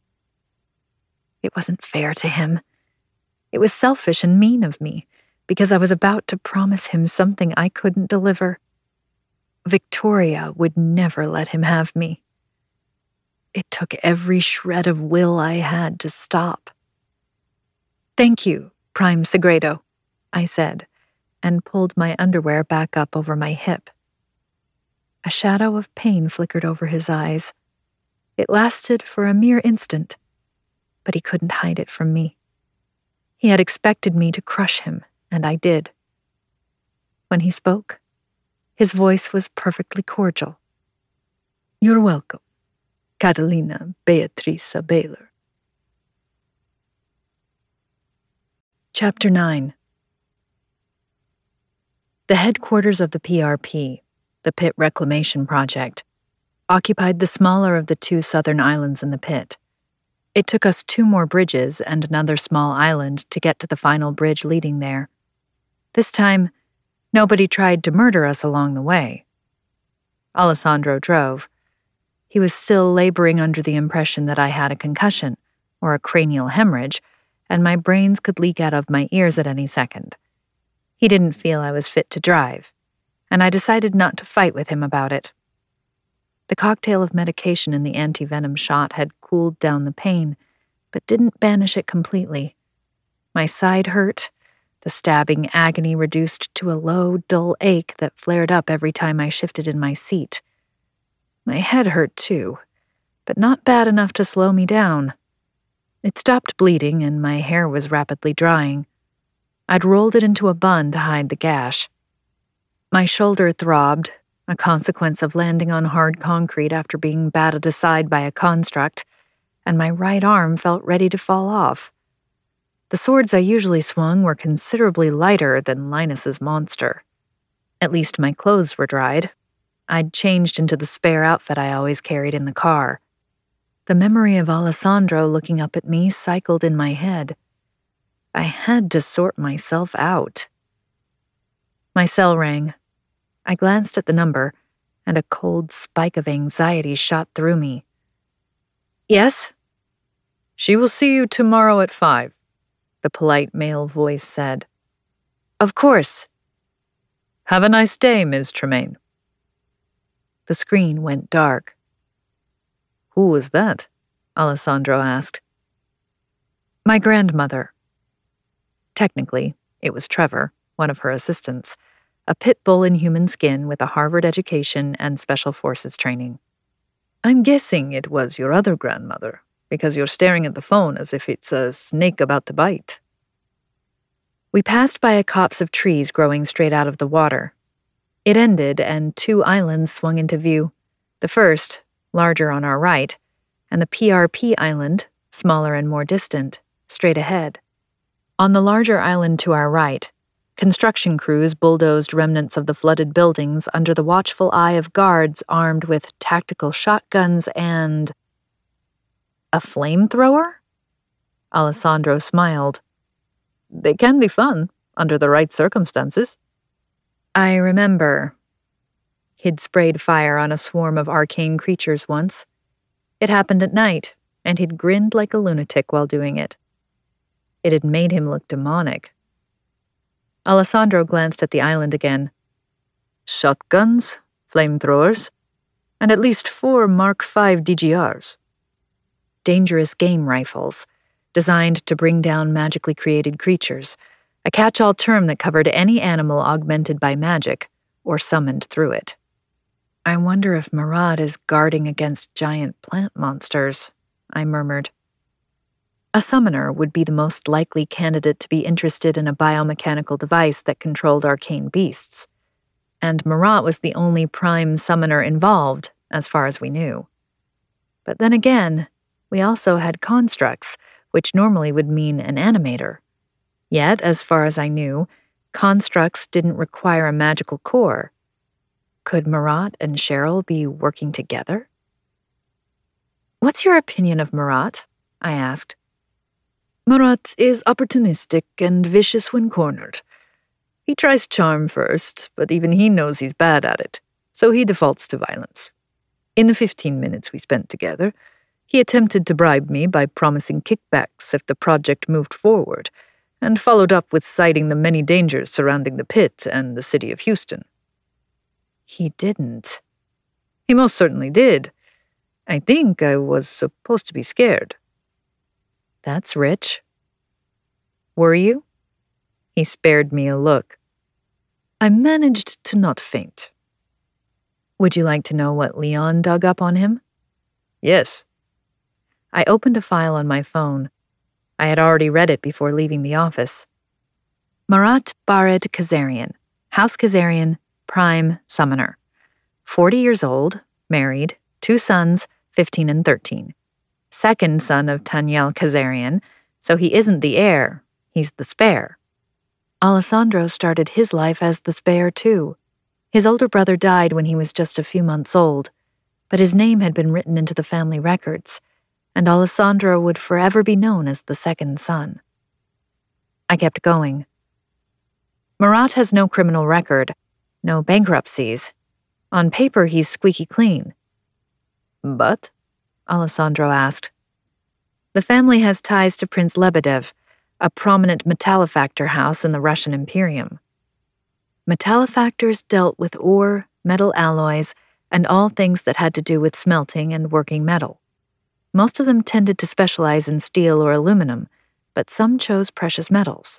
It wasn't fair to him. It was selfish and mean of me, because I was about to promise him something I couldn't deliver. Victoria would never let him have me. It took every shred of will I had to stop. Thank you, Prime Segredo, I said, and pulled my underwear back up over my hip. A shadow of pain flickered over his eyes. It lasted for a mere instant, but he couldn't hide it from me. He had expected me to crush him, and I did. When he spoke, his voice was perfectly cordial. You're welcome, Catalina Beatrice Baylor. Chapter nine. The headquarters of the P R P, the Pit Reclamation Project, occupied the smaller of the two southern islands in the pit. It took us two more bridges and another small island to get to the final bridge leading there. This time, nobody tried to murder us along the way. Alessandro drove. He was still laboring under the impression that I had a concussion, or a cranial hemorrhage, and my brains could leak out of my ears at any second. He didn't feel I was fit to drive, and I decided not to fight with him about it. The cocktail of medication in the anti-venom shot had cooled down the pain, but didn't banish it completely. My side hurt, the stabbing agony reduced to a low, dull ache that flared up every time I shifted in my seat. My head hurt too, but not bad enough to slow me down. It stopped bleeding and my hair was rapidly drying. I'd rolled it into a bun to hide the gash. My shoulder throbbed, a consequence of landing on hard concrete after being batted aside by a construct, and my right arm felt ready to fall off. The swords I usually swung were considerably lighter than Linus's monster. At least my clothes were dried. I'd changed into the spare outfit I always carried in the car. The memory of Alessandro looking up at me cycled in my head. I had to sort myself out. My cell rang. I glanced at the number, and a cold spike of anxiety shot through me. Yes? She will see you tomorrow at five, the polite male voice said. Of course. Have a nice day, Miz Tremaine. The screen went dark. Who was that? Alessandro asked. My grandmother. Technically, it was Trevor, one of her assistants, a pit bull in human skin with a Harvard education and special forces training. I'm guessing it was your other grandmother, because you're staring at the phone as if it's a snake about to bite. We passed by a copse of trees growing straight out of the water. It ended, and two islands swung into view. The first, larger on our right, and the P R P island, smaller and more distant, straight ahead. On the larger island to our right, construction crews bulldozed remnants of the flooded buildings under the watchful eye of guards armed with tactical shotguns and... a flamethrower? Alessandro smiled. They can be fun, under the right circumstances. I remember. He'd sprayed fire on a swarm of arcane creatures once. It happened at night, and he'd grinned like a lunatic while doing it. It had made him look demonic. Alessandro glanced at the island again. Shotguns, flamethrowers, and at least four Mark five D G Rs. Dangerous game rifles, designed to bring down magically created creatures, a catch-all term that covered any animal augmented by magic or summoned through it. I wonder if Marat is guarding against giant plant monsters, I murmured. A summoner would be the most likely candidate to be interested in a biomechanical device that controlled arcane beasts, and Marat was the only prime summoner involved, as far as we knew. But then again, we also had constructs, which normally would mean an animator. Yet, as far as I knew, constructs didn't require a magical core. Could Marat and Cheryl be working together? What's your opinion of Marat? I asked. Marat is opportunistic and vicious when cornered. He tries charm first, but even he knows he's bad at it, so he defaults to violence. In the fifteen minutes we spent together, he attempted to bribe me by promising kickbacks if the project moved forward, and followed up with citing the many dangers surrounding the pit and the city of Houston. He didn't. He most certainly did. I think I was supposed to be scared. That's rich. Were you? He spared me a look. I managed to not faint. Would you like to know what Leon dug up on him? Yes. I opened a file on my phone. I had already read it before leaving the office. Marat Bared Kazarian, House Kazarian, Prime Summoner. Forty years old, married, two sons, fifteen and thirteen. Second son of Taniel Kazarian, so he isn't the heir, he's the spare. Alessandro started his life as the spare, too. His older brother died when he was just a few months old, but his name had been written into the family records, and Alessandro would forever be known as the second son. I kept going. Marat has no criminal record, no bankruptcies. On paper, he's squeaky clean. But? Alessandro asked. The family has ties to Prince Lebedev, a prominent metallifactor house in the Russian Imperium. Metallifactors dealt with ore, metal alloys, and all things that had to do with smelting and working metal. Most of them tended to specialize in steel or aluminum, but some chose precious metals.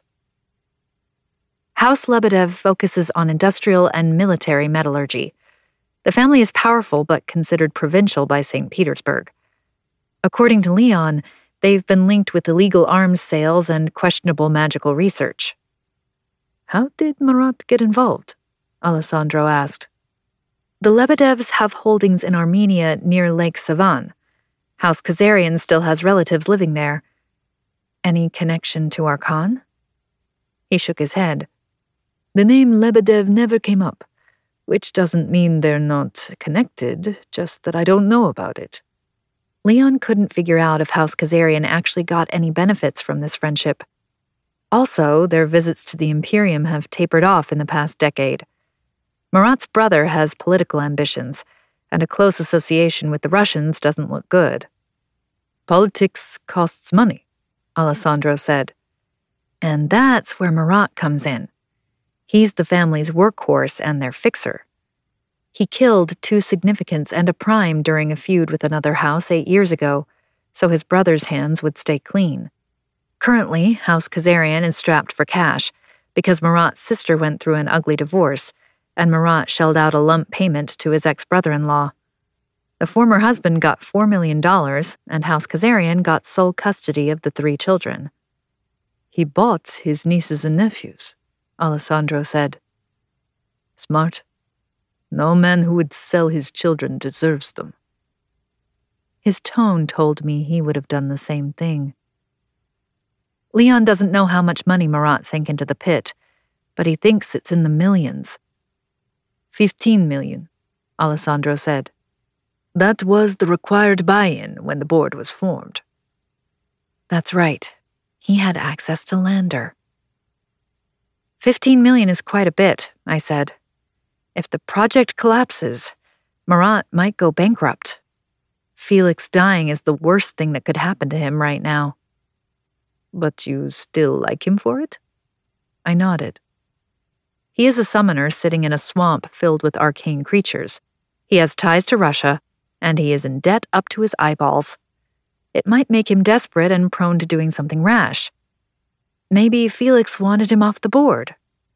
House Lebedev focuses on industrial and military metallurgy. The family is powerful but considered provincial by Saint Petersburg. According to Leon, they've been linked with illegal arms sales and questionable magical research. How did Marat get involved? Alessandro asked. The Lebedevs have holdings in Armenia near Lake Savan. House Khazarian still has relatives living there. Any connection to our Khan? He shook his head. The name Lebedev never came up, which doesn't mean they're not connected, just that I don't know about it. Leon couldn't figure out if House Khazarian actually got any benefits from this friendship. Also, their visits to the Imperium have tapered off in the past decade. Marat's brother has political ambitions, and a close association with the Russians doesn't look good. Politics costs money, Alessandro said. And that's where Marat comes in. He's the family's workhorse and their fixer. He killed two significants and a prime during a feud with another house eight years ago, so his brother's hands would stay clean. Currently, House Khazarian is strapped for cash because Marat's sister went through an ugly divorce, and Marat shelled out a lump payment to his ex-brother-in-law. The former husband got four million dollars, and House Khazarian got sole custody of the three children. He bought his nieces and nephews, Alessandro said. Smart. No man who would sell his children deserves them. His tone told me he would have done the same thing. Leon doesn't know how much money Marat sank into the pit, but he thinks it's in the millions. Fifteen million, Alessandro said. That was the required buy-in when the board was formed. That's right. He had access to Lander. Fifteen million is quite a bit, I said. If the project collapses, Marat might go bankrupt. Felix dying is the worst thing that could happen to him right now. But you still like him for it? I nodded. He is a summoner sitting in a swamp filled with arcane creatures. He has ties to Russia, and he is in debt up to his eyeballs. It might make him desperate and prone to doing something rash. Maybe Felix wanted him off the board.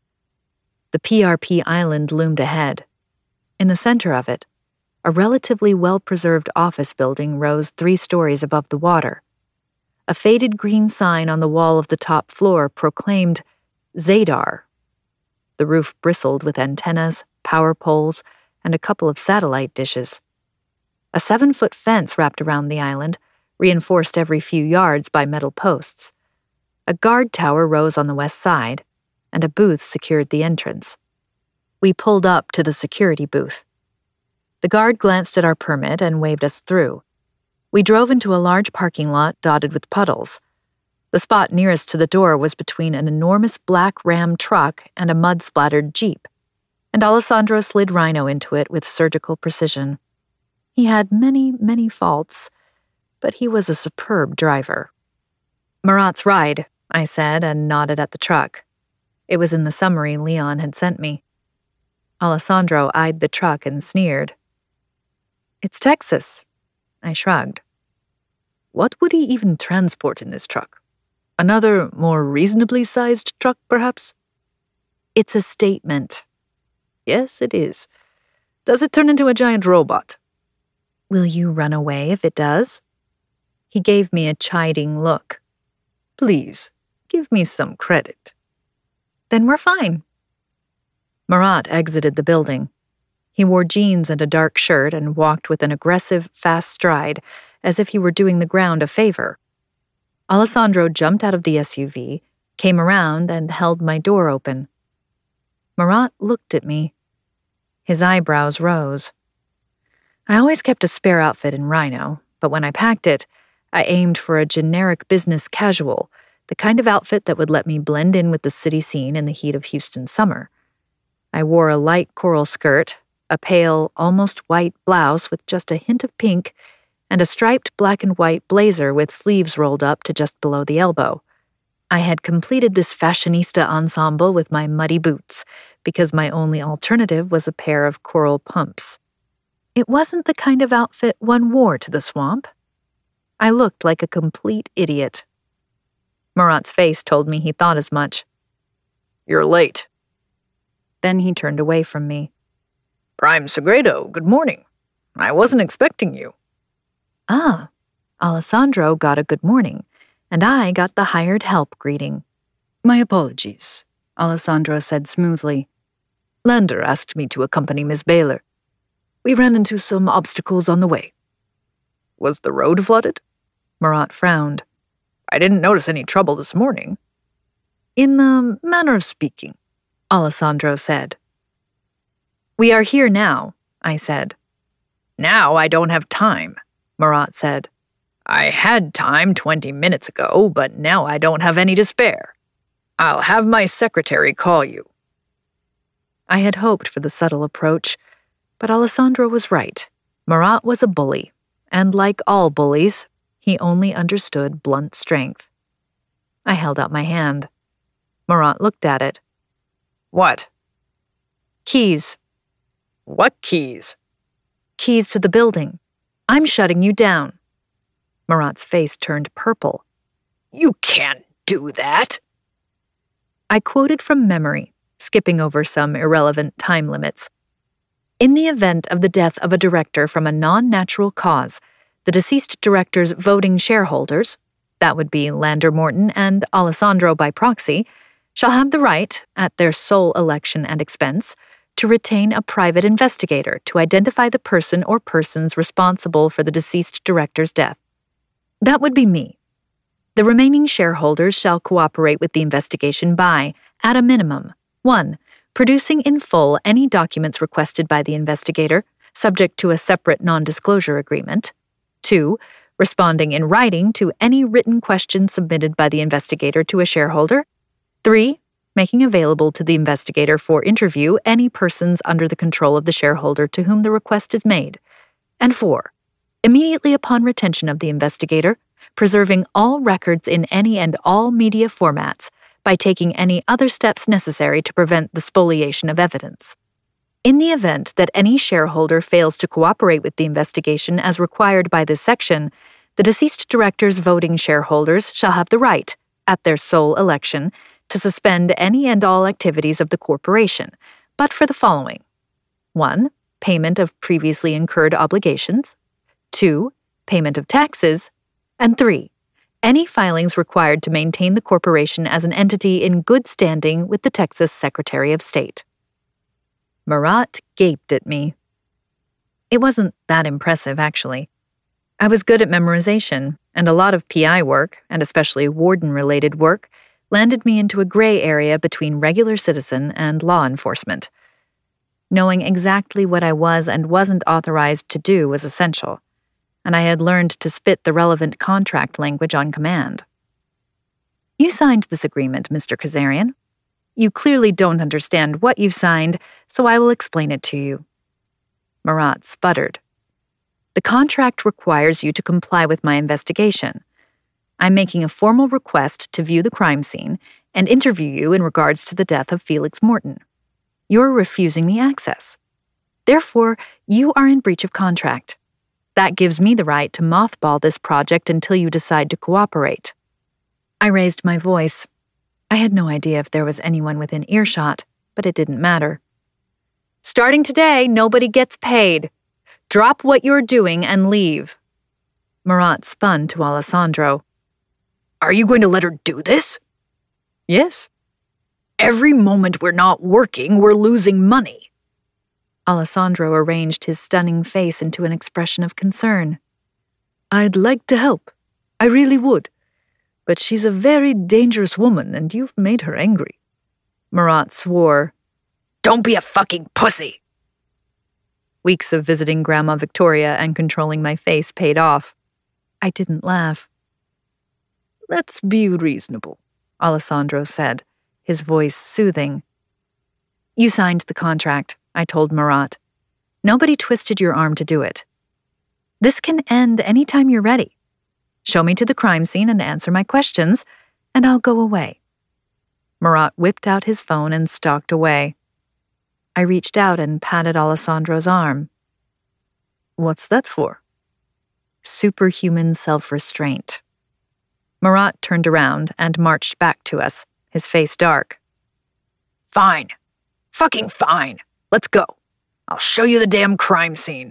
The P R P island loomed ahead. In the center of it, a relatively well-preserved office building rose three stories above the water. A faded green sign on the wall of the top floor proclaimed Zadar. The roof bristled with antennas, power poles, and a couple of satellite dishes. A seven-foot fence wrapped around the island, reinforced every few yards by metal posts. A guard tower rose on the west side, and a booth secured the entrance. We pulled up to the security booth. The guard glanced at our permit and waved us through. We drove into a large parking lot dotted with puddles. The spot nearest to the door was between an enormous black Ram truck and a mud-splattered Jeep, and Alessandro slid Rhino into it with surgical precision. He had many, many faults, but he was a superb driver. Marat's ride, I said, and nodded at the truck. It was in the summary Leon had sent me. Alessandro eyed the truck and sneered. It's Texas, I shrugged. What would he even transport in this truck? Another, more reasonably sized truck, perhaps? It's a statement. Yes, it is. Does it turn into a giant robot? Will you run away if it does? He gave me a chiding look. Please, give me some credit. Then we're fine. Marat exited the building. He wore jeans and a dark shirt and walked with an aggressive, fast stride, as if he were doing the ground a favor. Alessandro jumped out of the S U V, came around, and held my door open. Marat looked at me. His eyebrows rose. I always kept a spare outfit in Rhino, but when I packed it, I aimed for a generic business casual, the kind of outfit that would let me blend in with the city scene in the heat of Houston summer. I wore a light coral skirt, a pale, almost white blouse with just a hint of pink, and a striped black and white blazer with sleeves rolled up to just below the elbow. I had completed this fashionista ensemble with my muddy boots, because my only alternative was a pair of coral pumps. It wasn't the kind of outfit one wore to the swamp. I looked like a complete idiot. Marat's face told me he thought as much. "You're late." Then he turned away from me. "Prime Segredo, good morning. I wasn't expecting you." Ah, Alessandro got a good morning, and I got the hired help greeting. "My apologies," Alessandro said smoothly. "Lander asked me to accompany Miss Baylor. We ran into some obstacles on the way." "Was the road flooded?" Marat frowned. "I didn't notice any trouble this morning." "In the manner of speaking," Alessandro said. "We are here now," I said. "Now I don't have time," Marat said. "I had time twenty minutes ago, but now I don't have any to spare. I'll have my secretary call you." I had hoped for the subtle approach, but Alessandro was right. Marat was a bully, and like all bullies, he only understood blunt strength. I held out my hand. Marat looked at it. "What?" "Keys." "What keys?" "Keys to the building. I'm shutting you down." Marat's face turned purple. "You can't do that." I quoted from memory, skipping over some irrelevant time limits. In the event of the death of a director from a non-natural cause, the deceased director's voting shareholders, that would be Lander Morton and Alessandro by proxy, shall have the right, at their sole election and expense, to retain a private investigator to identify the person or persons responsible for the deceased director's death. That would be me. The remaining shareholders shall cooperate with the investigation by, at a minimum, one. Producing in full any documents requested by the investigator, subject to a separate non-disclosure agreement. two. Responding in writing to any written questions submitted by the investigator to a shareholder. three. Making available to the investigator for interview any persons under the control of the shareholder to whom the request is made. And four. Immediately upon retention of the investigator, preserving all records in any and all media formats by taking any other steps necessary to prevent the spoliation of evidence. In the event that any shareholder fails to cooperate with the investigation as required by this section, the deceased director's voting shareholders shall have the right, at their sole election, to suspend any and all activities of the corporation, but for the following. one. Payment of previously incurred obligations. two. Payment of taxes. And three. Any filings required to maintain the corporation as an entity in good standing with the Texas Secretary of State. Marat gaped at me. It wasn't that impressive, actually. I was good at memorization, and a lot of P I work, and especially warden-related work, landed me into a gray area between regular citizen and law enforcement. Knowing exactly what I was and wasn't authorized to do was essential, and I had learned to spit the relevant contract language on command. You signed this agreement, Mister Kazarian. You clearly don't understand what you signed, so I will explain it to you. Marat sputtered. The contract requires you to comply with my investigation. I'm making a formal request to view the crime scene and interview you in regards to the death of Felix Morton. You're refusing me access. Therefore, you are in breach of contract. That gives me the right to mothball this project until you decide to cooperate. I raised my voice. I had no idea if there was anyone within earshot, but it didn't matter. Starting today, nobody gets paid. Drop what you're doing and leave. Marat spun to Alessandro. Are you going to let her do this? Yes. Every moment we're not working, we're losing money. Alessandro arranged his stunning face into an expression of concern. I'd like to help. I really would. But she's a very dangerous woman, and you've made her angry. Marat swore. Don't be a fucking pussy. Weeks of visiting Grandma Victoria and controlling my face paid off. I didn't laugh. Let's be reasonable, Alessandro said, his voice soothing. You signed the contract, I told Marat. Nobody twisted your arm to do it. This can end any time you're ready. Show me to the crime scene and answer my questions, and I'll go away." Marat whipped out his phone and stalked away. I reached out and patted Alessandro's arm. "What's that for?" "Superhuman self-restraint." Marat turned around and marched back to us, his face dark. "Fine. Fucking fine. Let's go. I'll show you the damn crime scene."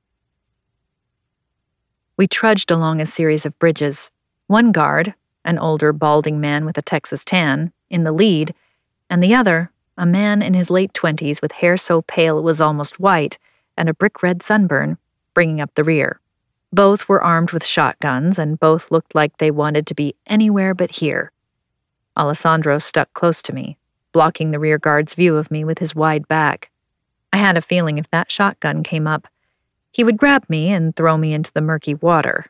We trudged along a series of bridges. One guard, an older balding man with a Texas tan, in the lead, and the other, a man in his late twenties with hair so pale it was almost white and a brick-red sunburn, bringing up the rear. Both were armed with shotguns, and both looked like they wanted to be anywhere but here. Alessandro stuck close to me, blocking the rear guard's view of me with his wide back. I had a feeling if that shotgun came up, he would grab me and throw me into the murky water.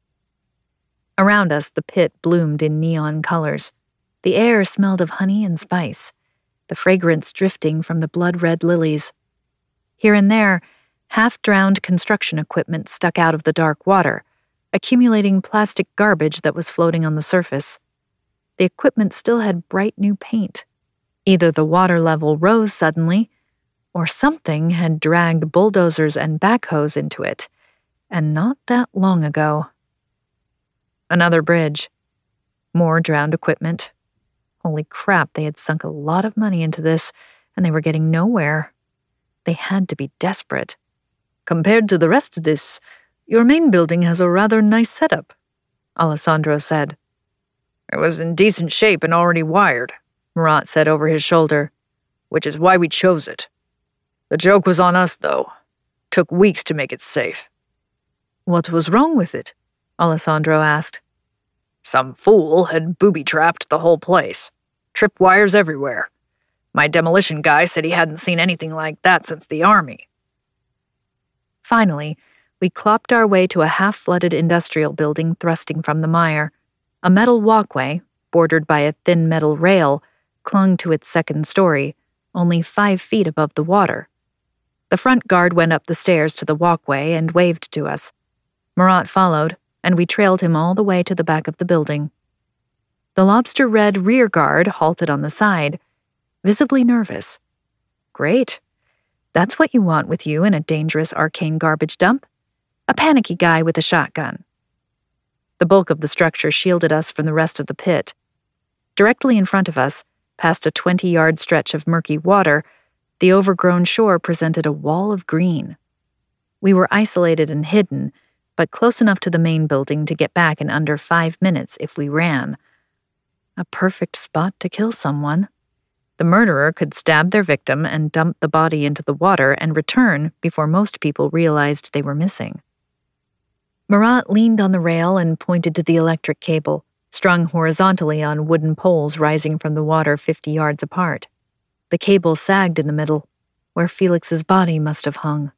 Around us, the pit bloomed in neon colors. The air smelled of honey and spice, the fragrance drifting from the blood-red lilies. Here and there, half-drowned construction equipment stuck out of the dark water, accumulating plastic garbage that was floating on the surface. The equipment still had bright new paint. Either the water level rose suddenly, or something had dragged bulldozers and backhoes into it, and not that long ago. Another bridge. More drowned equipment. Holy crap, they had sunk a lot of money into this, and they were getting nowhere. They had to be desperate. "Compared to the rest of this, your main building has a rather nice setup," Alessandro said. "It was in decent shape and already wired," Marat said over his shoulder, "which is why we chose it. The joke was on us, though. Took weeks to make it safe." "What was wrong with it?" Alessandro asked. "Some fool had booby-trapped the whole place. Tripwires everywhere. My demolition guy said he hadn't seen anything like that since the army." Finally, we clopped our way to a half-flooded industrial building thrusting from the mire. A metal walkway, bordered by a thin metal rail, clung to its second story, only five feet above the water. The front guard went up the stairs to the walkway and waved to us. Marat followed, and we trailed him all the way to the back of the building. The lobster-red rear guard halted on the side, visibly nervous. Great. That's what you want with you in a dangerous arcane garbage dump. A panicky guy with a shotgun. The bulk of the structure shielded us from the rest of the pit. Directly in front of us, past a twenty-yard stretch of murky water, the overgrown shore presented a wall of green. We were isolated and hidden, but close enough to the main building to get back in under five minutes if we ran. A perfect spot to kill someone. The murderer could stab their victim and dump the body into the water and return before most people realized they were missing. Marat leaned on the rail and pointed to the electric cable, strung horizontally on wooden poles rising from the water fifty yards apart. The cable sagged in the middle, where Felix's body must have hung.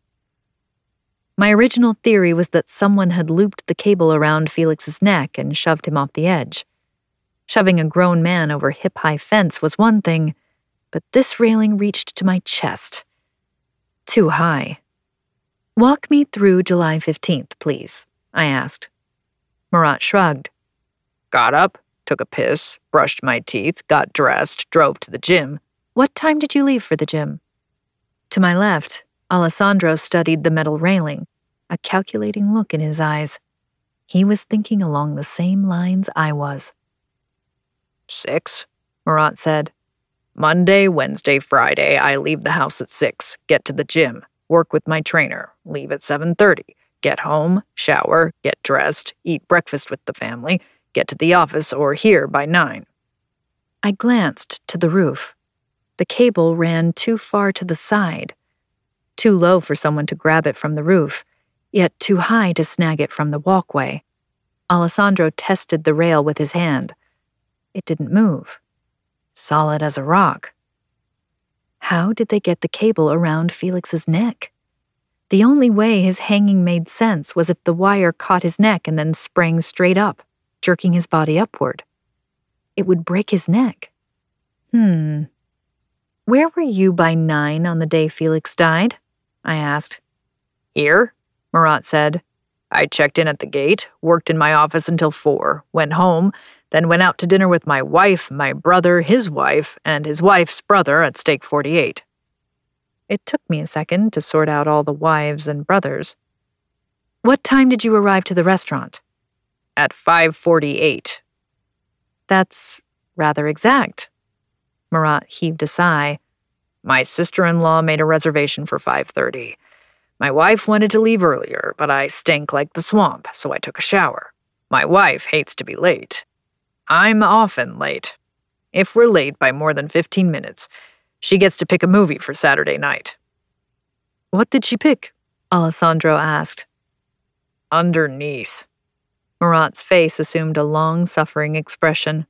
My original theory was that someone had looped the cable around Felix's neck and shoved him off the edge. Shoving a grown man over hip-high fence was one thing, but this railing reached to my chest. Too high. "Walk me through July fifteenth, please," I asked. Marat shrugged. "Got up, took a piss, brushed my teeth, got dressed, drove to the gym." "What time did you leave for the gym?" To my left, Alessandro studied the metal railing, a calculating look in his eyes. He was thinking along the same lines I was. Six, Marat said. "Monday, Wednesday, Friday, I leave the house at six, get to the gym, work with my trainer, leave at seven thirty, get home, shower, get dressed, eat breakfast with the family, get to the office or here by nine." I glanced to the roof. The cable ran too far to the side. Too low for someone to grab it from the roof, yet too high to snag it from the walkway. Alessandro tested the rail with his hand. It didn't move. Solid as a rock. How did they get the cable around Felix's neck? The only way his hanging made sense was if the wire caught his neck and then sprang straight up, jerking his body upward. It would break his neck. Hmm. "Where were you by nine on the day Felix died?" I asked. "Here," Marat said. "I checked in at the gate, worked in my office until four, went home, Then went out to dinner with my wife, my brother, his wife, and his wife's brother at Steak forty-eight. It took me a second to sort out all the wives and brothers. What time did you arrive to the restaurant? At five forty-eight. That's rather exact. Marat heaved a sigh. My sister-in-law made a reservation for five thirty. My wife wanted to leave earlier, but I stank like the swamp, so I took a shower. My wife hates to be late. I'm often late. If we're late by more than fifteen minutes, she gets to pick a movie for Saturday night. What did she pick? Alessandro asked. Underneath. Marat's face assumed a long-suffering expression.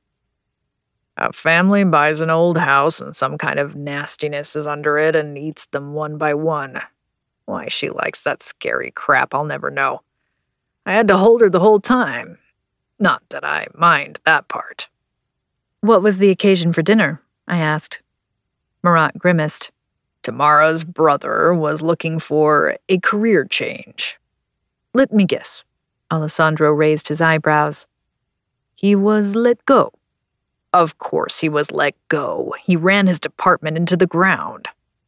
A family buys an old house and some kind of nastiness is under it and eats them one by one. Why she likes that scary crap, I'll never know. I had to hold her the whole time. Not that I mind that part. What was the occasion for dinner? I asked. Marat grimaced. Tamara's brother was looking for a career change. Let me guess. Alessandro raised his eyebrows. He was let go. Of course he was let go. He ran his department into the ground.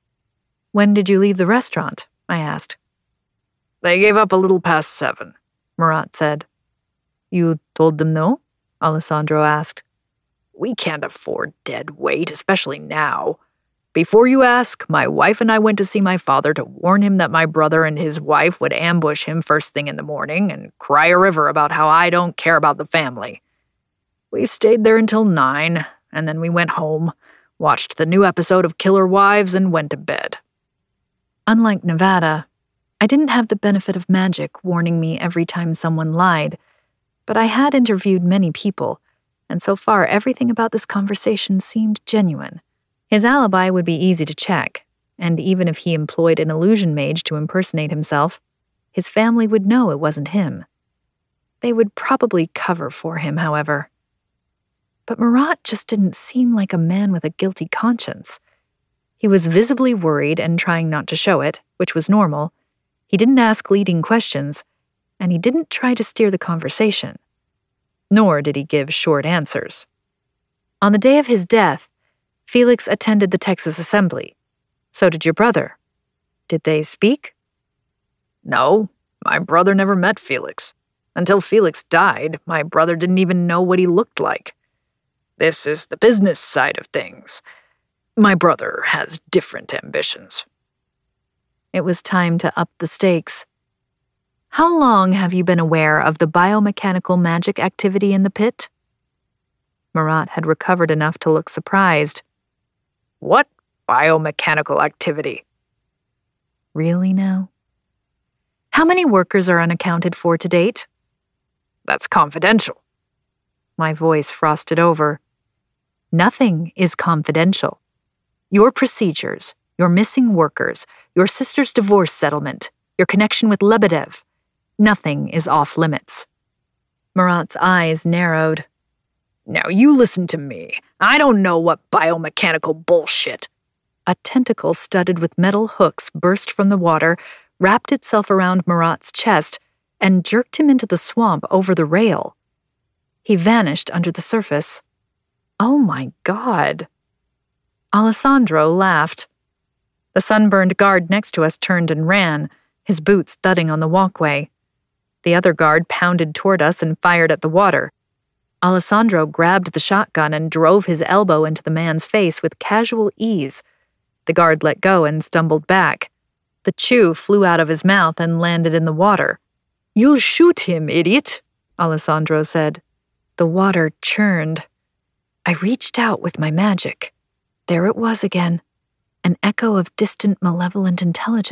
When did you leave the restaurant? I asked. They gave up a little past seven, Marat said. You told them no? Alessandro asked. We can't afford dead weight, especially now. Before you ask, my wife and I went to see my father to warn him that my brother and his wife would ambush him first thing in the morning and cry a river about how I don't care about the family. We stayed there until nine, and then we went home, watched the new episode of Killer Wives, and went to bed. Unlike Nevada, I didn't have the benefit of magic warning me every time someone lied, but I had interviewed many people, and so far everything about this conversation seemed genuine. His alibi would be easy to check, and even if he employed an illusion mage to impersonate himself, his family would know it wasn't him. They would probably cover for him, however. But Marat just didn't seem like a man with a guilty conscience. He was visibly worried and trying not to show it, which was normal. He didn't ask leading questions, and he didn't try to steer the conversation. Nor did he give short answers. On the day of his death, Felix attended the Texas Assembly. So did your brother. Did they speak? No, my brother never met Felix. Until Felix died, my brother didn't even know what he looked like. This is the business side of things. My brother has different ambitions. It was time to up the stakes. How long have you been aware of the biomechanical magic activity in the pit? Marat had recovered enough to look surprised. What biomechanical activity? Really now? How many workers are unaccounted for to date? That's confidential. My voice frosted over. Nothing is confidential. Your procedures, your missing workers, your sister's divorce settlement, your connection with Lebedev, nothing is off limits. Marat's eyes narrowed. Now you listen to me. I don't know what biomechanical bullshit. A tentacle studded with metal hooks burst from the water, wrapped itself around Marat's chest, and jerked him into the swamp over the rail. He vanished under the surface. Oh my God. Alessandro laughed. The sunburned guard next to us turned and ran, his boots thudding on the walkway. The other guard pounded toward us and fired at the water. Alessandro grabbed the shotgun and drove his elbow into the man's face with casual ease. The guard let go and stumbled back. The chew flew out of his mouth and landed in the water. You'll shoot him, idiot, Alessandro said. The water churned. I reached out with my magic. There it was again, an echo of distant malevolent intelligence.